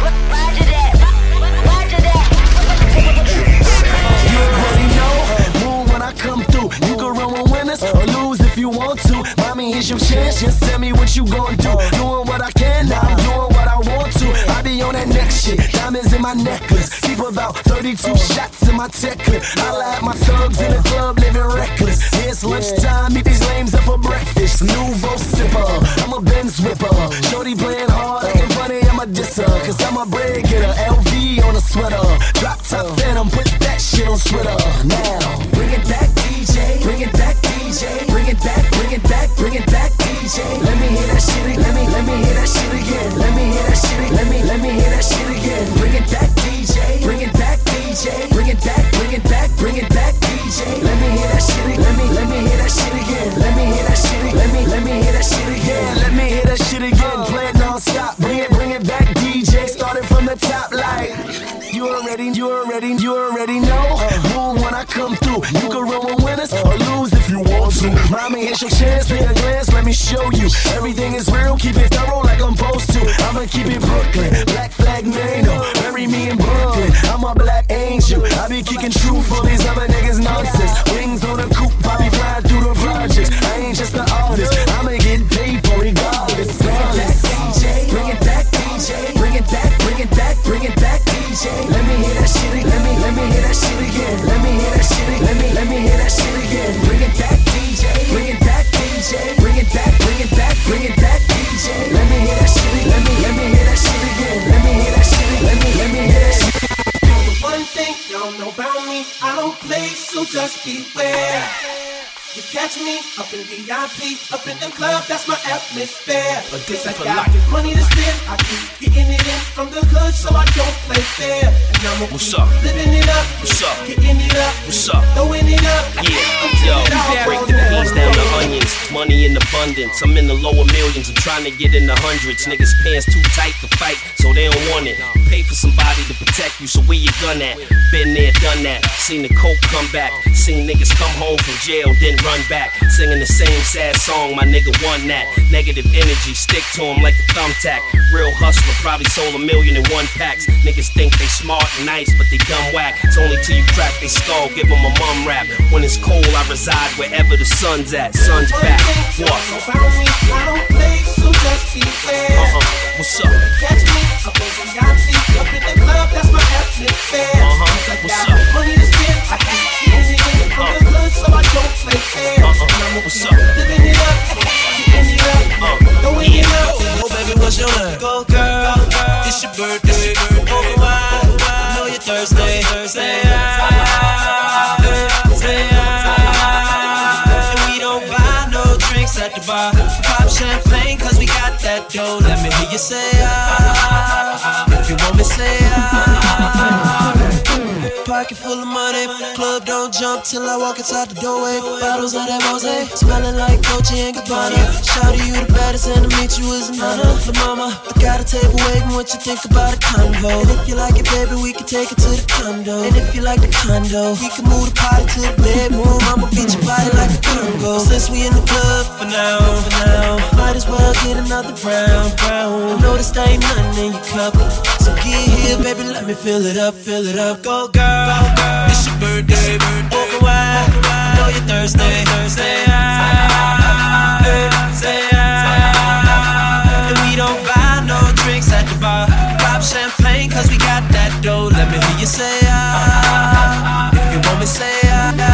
roger that. You already know, move when I come through. You can run with winners or lose if you want to. Mommy, here's your chance, just tell me what you gon' do. Doing what I can, now I'm doing what I want to. I be on that next shit, diamonds in my necklace. Keep about thirty-two shots in my tech clip. Holla at my thugs in the club, living reckless. Yeah, it's lunchtime, meet these lames up for breakfast. Nouveau sipper, I'm a Benz whipper. Shorty playing hard, acting funny, I'm a disser. Cause I'm a bread getter, L V on a sweater. Drop top phantom, put that shit on Twitter. Now, bring it back, D J. Bring it back, D J. Bring it back, bring it back, bring it back, D J. Let me hear that shit, let me, let me hear that shit again. Let me hear that shit, let me, let me hear that shit again. Bring it back, D J. Bring it back, D J. Bring it back, bring it back, bring it back, D J. Let me hear that shit, let me, let me hear that shit again. Let me hear that shit, let me, let me hear that shit again. Let me hear that shit again. Play it non-stop. Bring it, bring it back, D J. Started from the top like. You already, you already, you already know. Move when I come through. You can run with winners or lose if you want to. Mommy, here's your chance, take a glance, let me show you. Everything is real, keep it thorough like I'm supposed to. I'ma keep it Brooklyn, black flag Mano. Bury me in Brooklyn, I'm a black angel. I be kicking truth for these other niggas nonsense. Wings on a coupe, I be flying through the projects. I ain't just an artist, I'ma get paper regardless. D J, bring it back, D J. Bring it back, bring it back, bring it back, D J. Let me hear that shit, let me, let me hear that shit again. Let me hear that shit, let me, let me hear that shit again. Bring it back, D J. Bring it back, D J. Bring it back, bring it back, bring it back, D J. Let me hear that shit, let me, let me hear that shit again. Let me hear that shit, let me, let me hear that shit. One thing y'all know about me, I don't play, so just beware. You catch me up in V I P, up in the club, that's my atmosphere. But this I got this money to spend, I keep getting it in from the hood, so I don't play fair. And I'm What's up? living it up, What's up? getting it up, What's up? throwing it up. Yeah, yo, it all break goes the down. beans down to onions. money in abundance. I'm in the lower millions, I'm trying to get in the hundreds. Niggas pants too tight to fight, so they don't want it. Pay for somebody to protect you, so where you gun at? Been there, done that, seen the coke come back. Seen niggas come home from jail, then run back. Singing the same sad song, my nigga won that. Negative energy, stick to him like a thumbtack. Real hustler, probably sold a million in one packs. Niggas think they smart and nice, but they dumb whack. It's only till you crack they skull, give them a mum rap. When it's cold, I reside wherever the sun's at. Sun's back. What? Uh-uh. What's up? Catch me up in the up in the club, that's my atmosphere. Uh-huh. What's up? Money to spend, I can't see anything from the hood, so I don't play fair. Uh-uh. What's up? Living it up, getting it up, throwing it up. Oh baby, what's your name? Go girl, it's your birthday. Open wide, I know you're thirsty. Say ah, say ah. And we don't buy no drinks at the bar. Pop champagne, cause we got that dough. Let me hear you say ah. If you want me, say ah. Pocket full of money, club don't jump till I walk inside the doorway. Bottles of that rosé, smelling like Dolce and Gabbana. Shout you the baddest and to meet you is an honor. La mama, I got a table waiting, what you think about a convo? And if you like it, baby, we can take it to the condo. And if you like the condo, we can move the party to the bedroom. I'ma beat your body like a Congo. Since we in the club for now, for now, might as well get another round, round. I know this ain't nothing in your cup, so get here, baby, let me fill it up, fill it up. Go girl. It's your birthday, open wide, I know you're thirsty, say ah, say ah. And we don't buy no drinks at the bar, pop champagne cause we got that dough. Let me hear you say ah, if you want me say ah.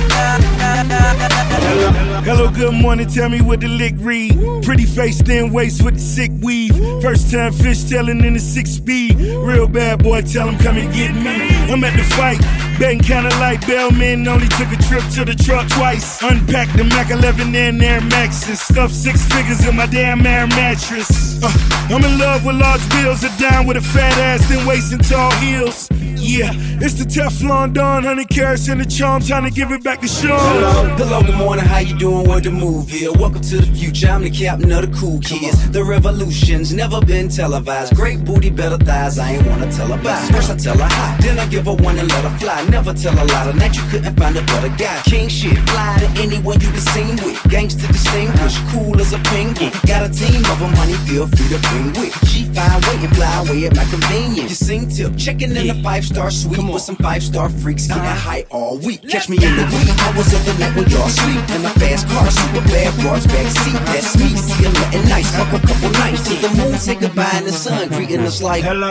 Hello, hello, good morning, tell me what the lick read. Pretty face, thin waist with the sick weave. First time fish tailing in the six speed. Real bad boy, tell him come and get me. I'm at the fight, betting kinda like Bellman. Only took a trip to the truck twice. Unpacked the Mac eleven and Air Maxes. Stuffed six figures in my damn air mattress. uh, I'm in love with large bills. A dime with a fat ass, thin waist and tall heels. Yeah, it's the Teflon Don, one hundred carats in the charm, time to give it back to Sean. Hello, hello, good morning, how you doing, what the move here? Welcome to the future, I'm the captain of the cool kids. The revolution's never been televised. Great booty, better thighs, I ain't wanna tell her bye. First I tell her hi, then I give her one and let her fly. Never tell a lie, tonight you couldn't find a better guy. King shit, fly to anyone you been seen with. Gangsta distinguished, cool as a penguin. Got a team of them, honey, feel free to bring with. She fine, wait and fly away at my convenience. You sing tip, checking in the five star suite with some five star freaks, getting high all week. Catch me in the week, I was up the night when y'all sleep. In a fast car, super bad broads backseat. That's me, see you nothing nice, fuck a couple nights till the moon say goodbye in the sun, greeting us like hello.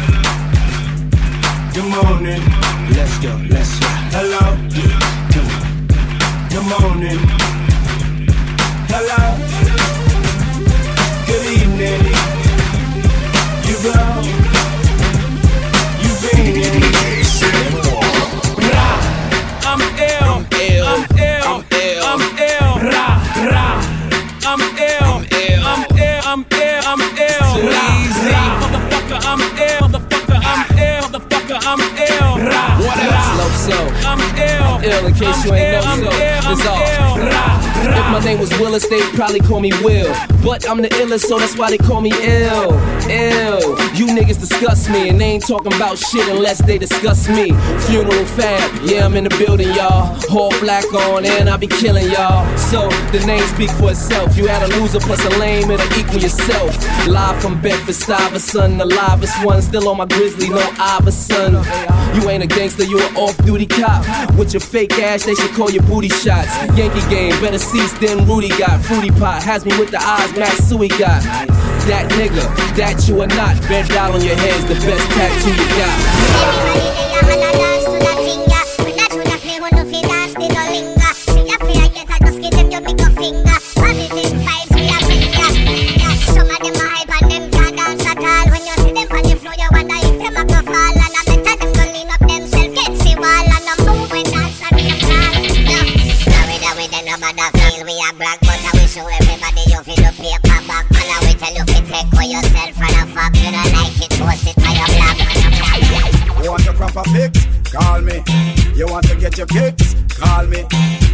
Good morning. Let's go, let's go. Hello. Good morning. Hello. Good evening. You go. You been. I'm ill. I'm ill. I'm ill. I'm ill. I'm ill. Ra, ra. I'm ill. I'm ill. I'm ill. I'm ill. I'm ill. So easy. Motherfucker, I'm ill. Motherfucker, I'm ill. Motherfucker, I'm ill. Ra, what else? So I'm ill. I'm ill in case you ain't know so. It's all. If my name was Willis, they'd probably call me Will. But I'm the illest, so that's why they call me ill. Ill. You niggas disgust me, and they ain't talking about shit unless they discuss me. Funeral fab, yeah, I'm in the building, y'all. All black on, and I be killing y'all. So the name speak for itself. You had a loser plus a lame, it'll equal yourself. Live from Bedford Stuyvesant, the livest one. Still on my grizzly, no Iverson. You ain't a gangster, you an off-duty cop. With your fake ass, they should call you booty shots. Yankee game, better seats than Rudy got. Fruity Pot has me with the eyes Matsui got. That nigga, that you are not. Red dot on your head's the best tattoo you got. You want your proper fix? Call me. You want to get your kicks? Call me.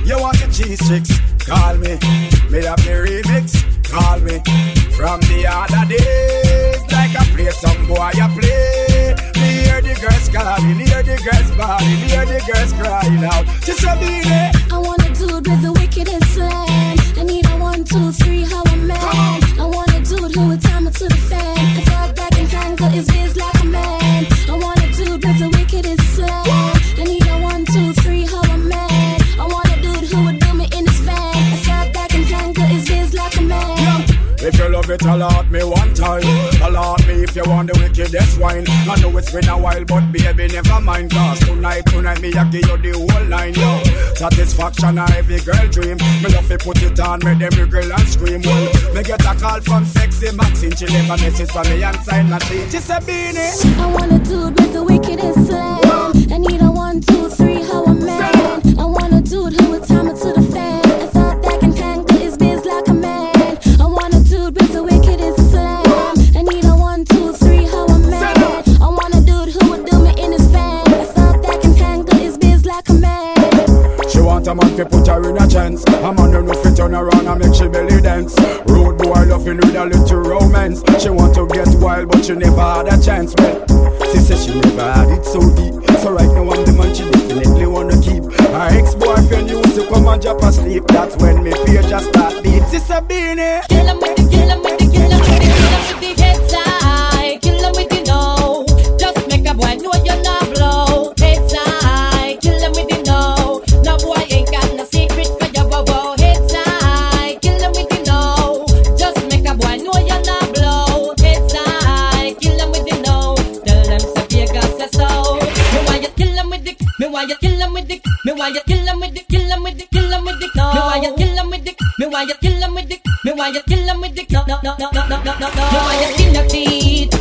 You want the cheese tricks? Call me. Made up the remix. Call me. From the other days, like I play some boy, I play. Me hear the girls calling, hear the girls bawling, hear the girls crying out. Just a minute. I want a dude with the wickedest slang. I need a one, two, three, how a man. I want a dude who would time it to the fan. I thought back and handle his biz like a man. I want a dude with the wickedest slang. I need a one, two, three, how a man. I want a dude who would do me in his van. I thought back and handle his biz like a man. If you love it, allot me one time. Allot me if you want the wickedest wine. I know it's been a while, but baby, never mind. Cause tonight, tonight, me I give you the whole line, yo. Satisfaction a every girl dream. Me love to put it on, make them girl and scream. Well, me get a call from Sexy Maxine. She leave a message for me and sign my team. She said, Beanie. I want a dude with the wickedest slang. I need a one, two, three, how a man. I want a dude who would time it to the fan. I thought that can tangle his biz like a man. I want a dude with the wickedest slang. I need a one, two, three, how a man. I want a dude who would do me in his van. I thought that can tangle his biz like a man. She want a man to put her in a chance. A man who fit turn around and make she belly dance. Road boy loving with a little romance. She want to get wild but she never had a chance. Well, she said she never had it so deep. So right now I'm the man she definitely wanna keep. Her ex-boyfriend used to come and drop asleep. That's when me fear just start beat. Sister Beanie. Kill him with the, kill him with the, kill him with the, kill him with the head side. Kill him with the no. Just make a boy know you're not blow. Head side. Kill him with the no. No boy ain't got no secret for your bobo. Head side. Kill him with the no. Just make a boy know you're not blow. Head side. Kill him with the no. Tell them say Vegas says so. Me why you kill him with the, me why you kill him with the, me why you kill him with the, kill him with the, kill him with the no. Me why you kill him with the, me why you kill him with the, me why you kill him with the no no no no no no no no. Me why you skin your teeth.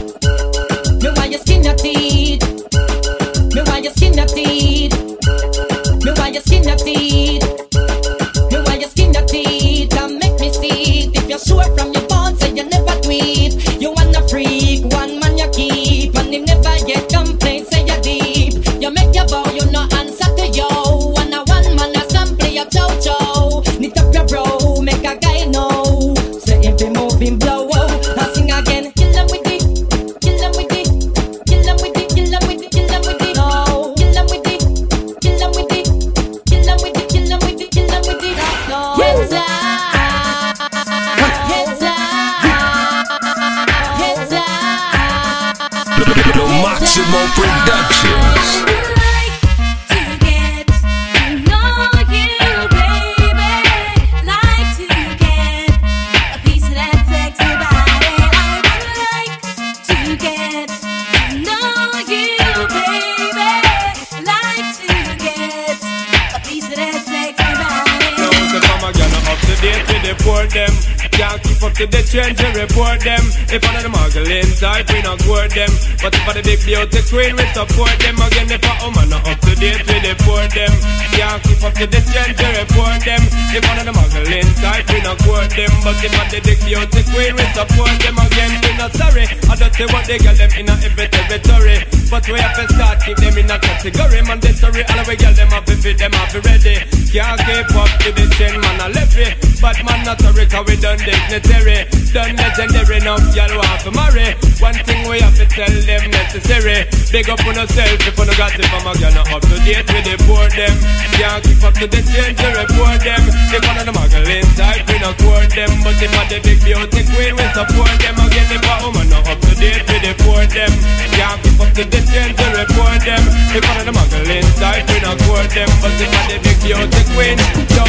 Me why you skin your teeth. Me why you skin your teeth. Me why you skin your teeth. Me why you skin your teeth and make me see it. If you're sure from your bones say you never tweet. You wanna freak, one man you keep, and him never get complaints say you deep. You make your bow, you no answer to yo. One a one man a sample your chow chow. Knit up your bro, make a guy know. Say if he move him blow, I sing again. Kill him with it, kill him with it, kill him with it, kill him with it, kill him with it. No, kill him with it, kill him with it, kill him with it, kill him with it, kill him with it. No, yes sir, yes sir, yes sir. Maximo Productions. Report them, can't keep up to the trends and report them. If one of the muggling type, we not court them. But if I the big beauty queen, we support them. Again, if a woman not up to date, we deport them. Can't keep up to the trends and report them. If one of the muggling type, we not court them. But if I the big beauty queen, we support them. Again, we not sorry. I don't say what they get them in a every territory. But we have to start keep them in a category. Mandatory, all we get them up if them up ready. Can't keep up to the trend, man, I left it. But man, not sorry, cause we done dignitary. Done legendary, now y'all want to marry. One thing we have to tell them necessary. Big up on yourself if you got it from a girl not up to date with the board them. Can't keep up to the change, you report them. If one of the muggling type, we not court them. But if I the big beauty queen, we support them. Again, if a woman not up to date with the board them. Can't keep up to the change, you report them. If one of the muggling type, we not court them. But if I the big beauty queen, yo.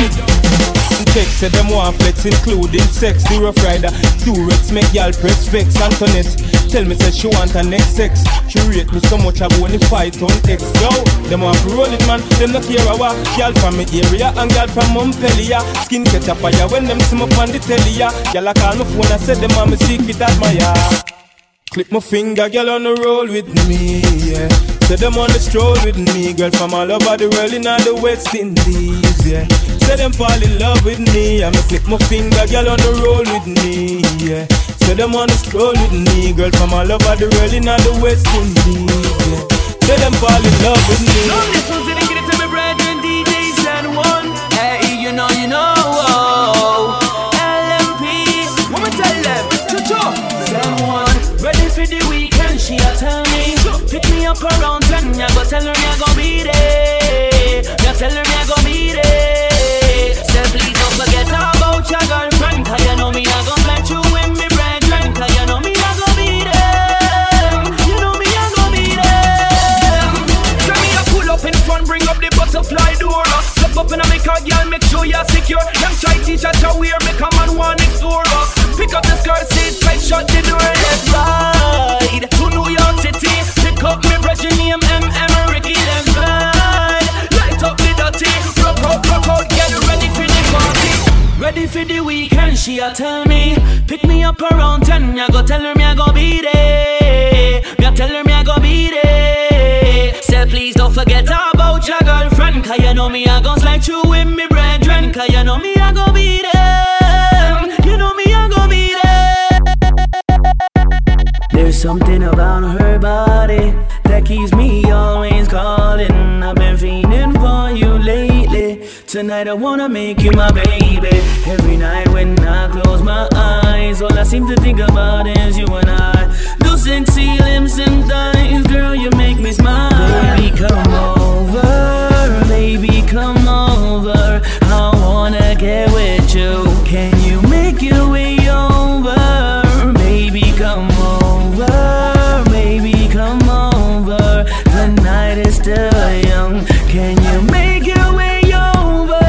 Text said them want flex, including sex. The Rough Rider, Durex, make y'all press vex. Antoinette, tell me say she want her next sex. She rate me so much I go in the fight on X. Yo, them want to roll it man, them not care a what. Y'all from my area and y'all from Montpellier. Skin catch a fire when them see me on the telly. Y'all a call my phone and said them want me secret admire. Clip my finger, girl on the roll with me, yeah. Say them on the stroll with me, girl from all over the world in all the West Indies, yeah. Say them fall in love with me, I'ma click my finger, girl on the roll with me, yeah. Say them on the stroll with me, girl from all over the world in all the West Indies, yeah. Say them fall in love with me. Long listen to the get it to me brethren, D J San Juan. Hey me I go tell her me I go beat it. Me I tell her me I go beat it. Say please don't forget about your girlfriend, 'cause you know me I go let you in me brethren, 'cause you know me I go beat it. You know me I go beat it. So me I pull up in front, bring up the butterfly door. Step up in a make a girl, make sure you're secure. Them try teach us how we're make a man want explore us. Pick up the skirt, seat tight, shut the door, let's ride to New York City. Pick up me brushing name M M Ricky, let's ride. Light up the dirty, rock out, rock out, get ready for the party. Ready for the weekend, she a tell me. Pick me up around ten, I go tell her me I go beat it. Me a tell her me I go beat it. Say please don't forget about your girlfriend, 'cause you know me I go slide you with me brethren, 'cause you know me I go beat it. You know me I go beat it. There's something about her body that keeps me always calling. I've been fiending for you lately. Tonight I wanna make you my baby. Every night when I close my eyes, all I seem to think about is you and I. Do sexy lips and thighs, girl, you make me smile. Baby, come over, baby, come over. I wanna get with you. Can you make your way over? Baby, come over, baby, come over. The night is still young. Can you make your way over?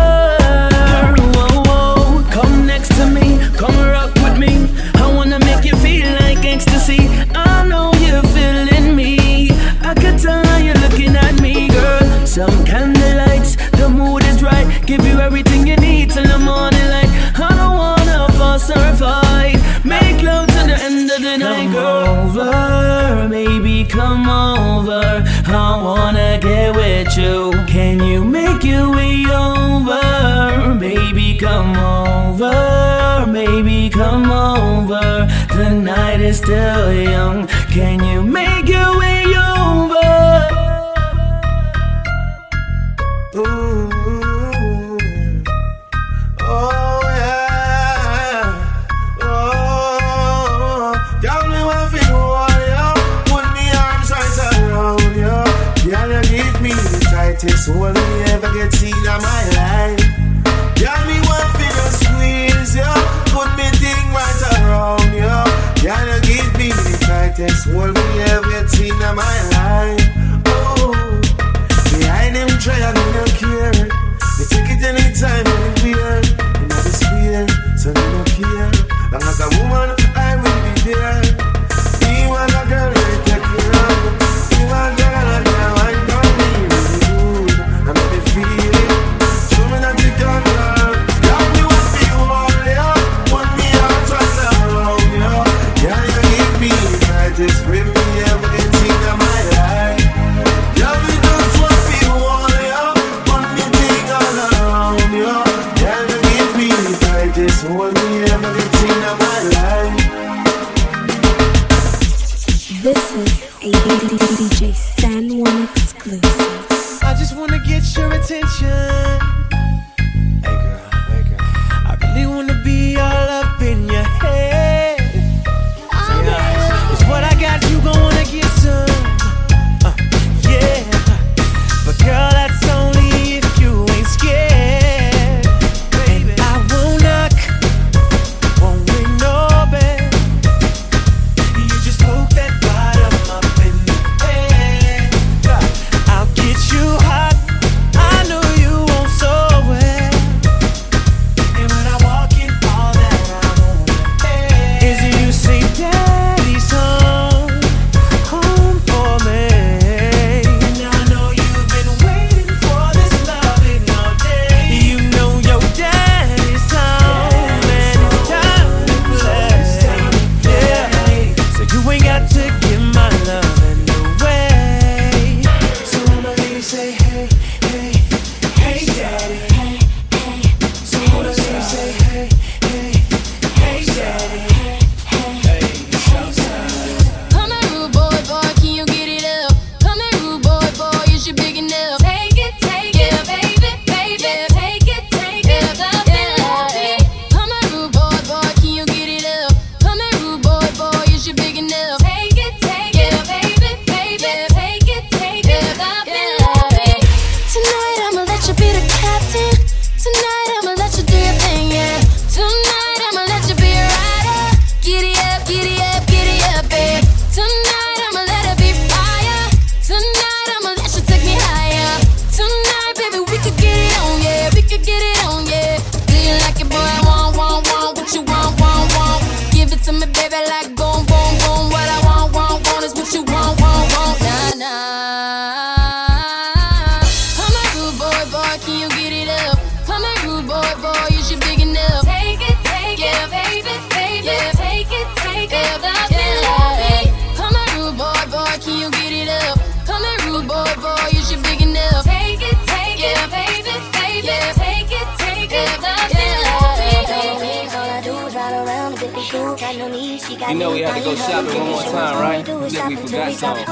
Whoa, whoa. Come next to me, come rock with me. I wanna make you feel like ecstasy. I know you're feeling me. I can tell how you're looking at me, girl. Some candlelights, the mood is right. Give you everything you need till the morning light. I don't wanna fuss or fight. Make love to the end of the night, girl. Come over, baby, come over. I wanna get with you. Can you make your way over? Baby, come over, baby, come over. The night is still young. Can you make your way over? Ooh. Oh yeah. Oh, tell me what you want, yo. Put me arms right around you. Girl, you give me the tightest hold me ever get seen in my life. Tell me what you squeeze, yo. Put me thing right around you. Girl, you give me the tightest hold me ever get seen in my life. Oh, behind them try I don't care. They take it anytime, anywhere. You know the square, so they don't care. Long as a woman, I will be there. Me want a girl, they take care of. Me want a girl, and I want to be really good. I make me feel it. Show me that you can love. Tell me what you want, yeah. Put me out right around, yeah. Yeah, you give me the brightest grip me ever get seen in my life. Tell me just what you want, yeah. Put me thing all around, yeah. Yeah, you give me the brightest hold me ever get seen in my life. This is a D J San Juan exclusive. I just wanna get your attention. Hey girl, hey girl. I really wanna be all up in your head. So yeah, it's what I got, you gon' wanna get some. Uh, yeah, but girl, that's only if you ain't scared. Baby, I won't knock You know we had to go shopping one more time, right? Look, we forgot something.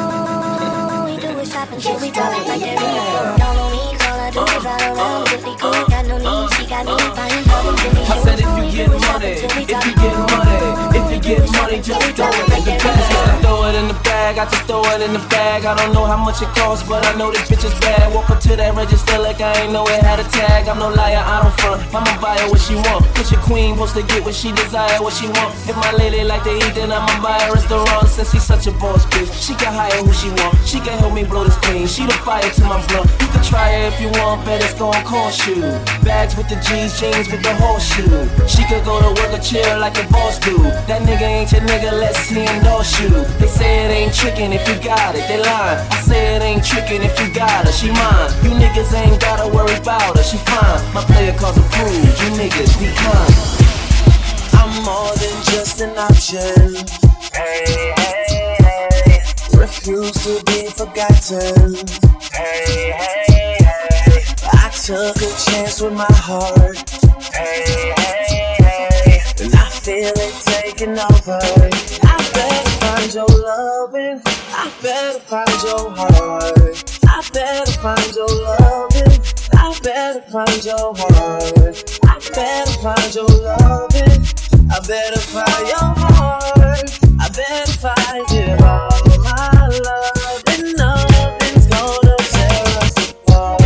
I said if you get money, if you get money, if you get money, just throw it in the bag. Throw it in the bag, I just throw it in the bag. I don't know how much it costs, but I know this bitch is bad. Walk up to that register like I ain't know it had a tag. I'm no liar, I don't front, I'ma buy her what she want. Cause your queen supposed to get what she desire, what she want. If my lady like to eat, then I'ma buy her a restaurant. Since she's such a boss bitch, she can hire who she want. She can help me blow this clean, she the fire to my blunt. You can try her if you want, but it's gon' cost you. Bags with the G's, jeans with the horseshoe. She could go to work or chill like a boss do. That nigga ain't your nigga, let's see endorse you. They say it ain't trickin' if you got it, they lying. I say it ain't trickin' if you got her, she mine. You niggas ain't gotta worry about her, she fine. My player calls approved, you niggas decline. I'm more than just an option. Hey, hey, hey. Refuse to be forgotten. Hey, hey, hey. I took a chance with my heart. Hey, hey, hey. And I feel it taking over. I better find your loving. I better find your heart. I better find your loving. I better find your heart. I better find your loving. I better find your heart. I better find you. All my love and nothing's gonna tear us apart.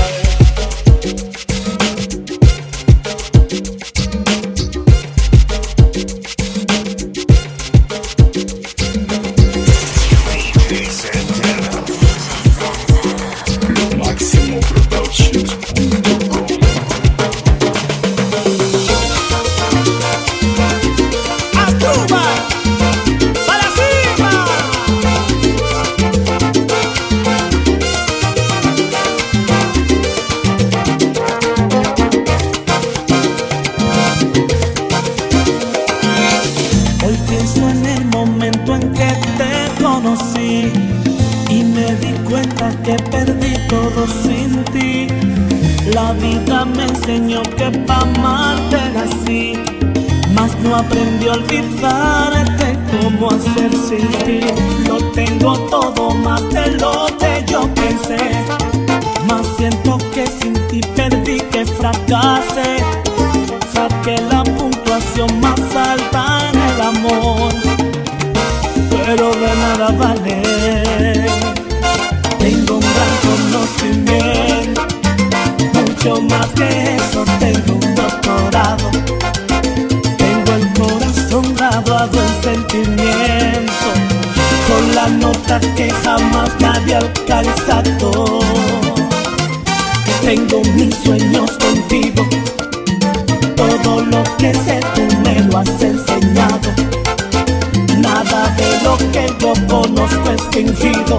Lo Máximo Productions. Hoy pienso en el momento en que te conocí y me di cuenta que perdí todo sin ti. La vida me enseñó que pa' amarte nací, mas no aprendí a olvidarte cómo hacer sin ti. Lo tengo todo más de lo que yo pensé, mas siento que sin ti perdí, que fracasé. Saqué la puntuación más alta en el amor, pero de nada vale. Tengo un gran conocimiento, mucho más que eso, tengo un doctorado. Tengo el corazón graduado en sentimiento, con la nota que jamás nadie ha alcanzado. Tengo mis sueños contigo, todo lo que sé tú me lo has enseñado. Nada de lo que yo conozco es fingido.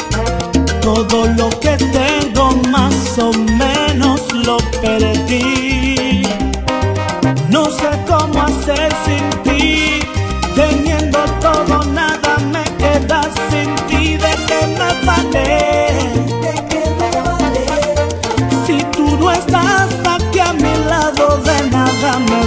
Todo lo que tengo más o menos lo perdí. No sé cómo hacer sin ti. Teniendo todo, nada me queda sin ti. ¿De qué me vale? ¿De qué me vale? Si tú no estás aquí a mi lado, de nada me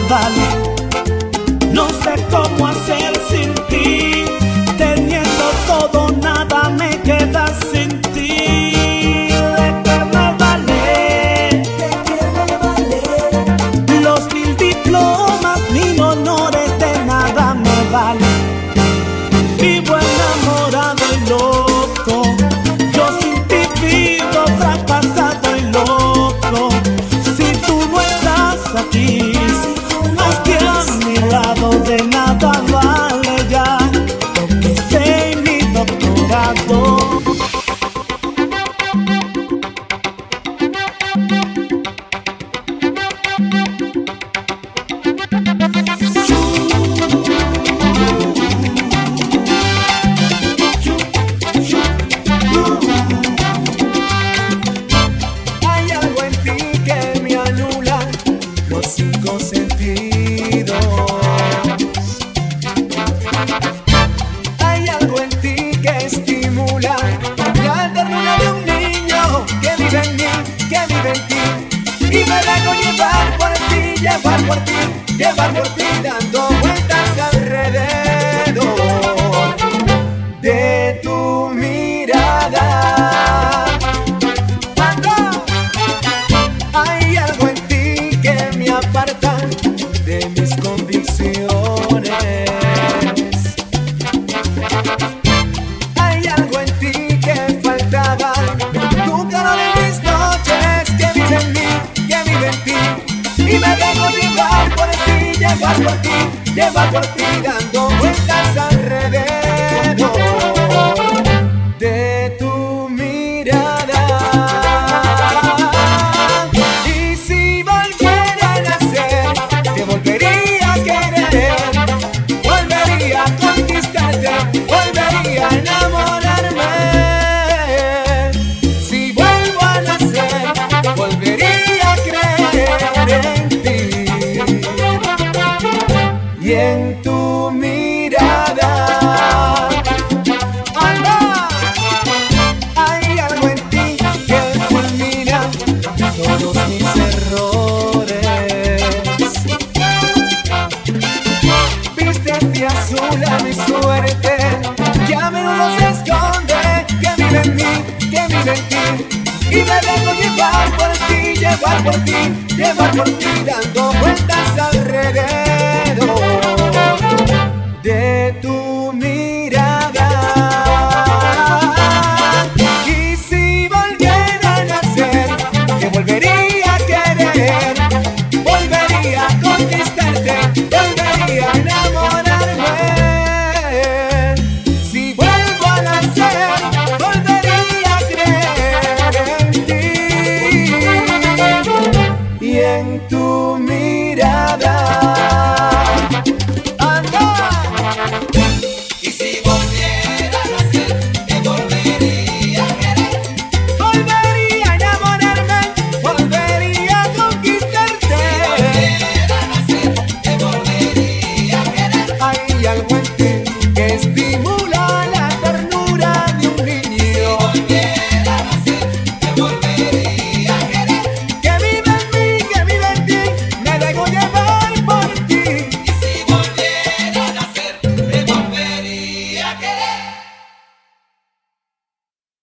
vale. No sé cómo hacer sin ti. Teniendo todo, nada me queda sin ti. ¿De qué me vale? ¿De qué me vale? Los mil diplomas, mil honores, de nada me vale. Vivo enamorado y loco, yo sin ti vivo fracasado y loco. Si tú no estás aquí, aquí a mi lado, de nada vale ya lo que sé en mi doctorado. Hay algo en ti que me anula los cinco sentidos. Hay algo en ti que estimula la ternura de un niño que vive en mí, que vive en ti. Y me dejo llevar por ti, llevar por ti, llevar por ti, dando vueltas alrededor. dueña de mis convicciones. Hay algo en ti que faltaba, tu calor en mis noches que vive en mí, que vive en ti. Y me dejo llevar por ti, llevar por ti, llevar por ti, dando vueltas alrededor de tu mirada. Y si volviera a nacer, te volvería a querer, volvería a conquistarte, volvería a enamorarme. Si vuelvo a nacer, volvería a creer en ti y en tu mirada. ¡Anda! Hay algo en ti que culmina todos mis errores. Viste de azul a mi suerte, que a menudo se esconde, que vive en mí, que vive en ti. Y me dejo llevar por ti, llevar por ti, llevar por ti, dando vueltas alrededor de tu mirada. Y si volviera a nacer, te volvería a querer, volvería a conquistarte, volvería a enamorarme. Si vuelvo a nacer, volvería a creer en ti y en tu mirada.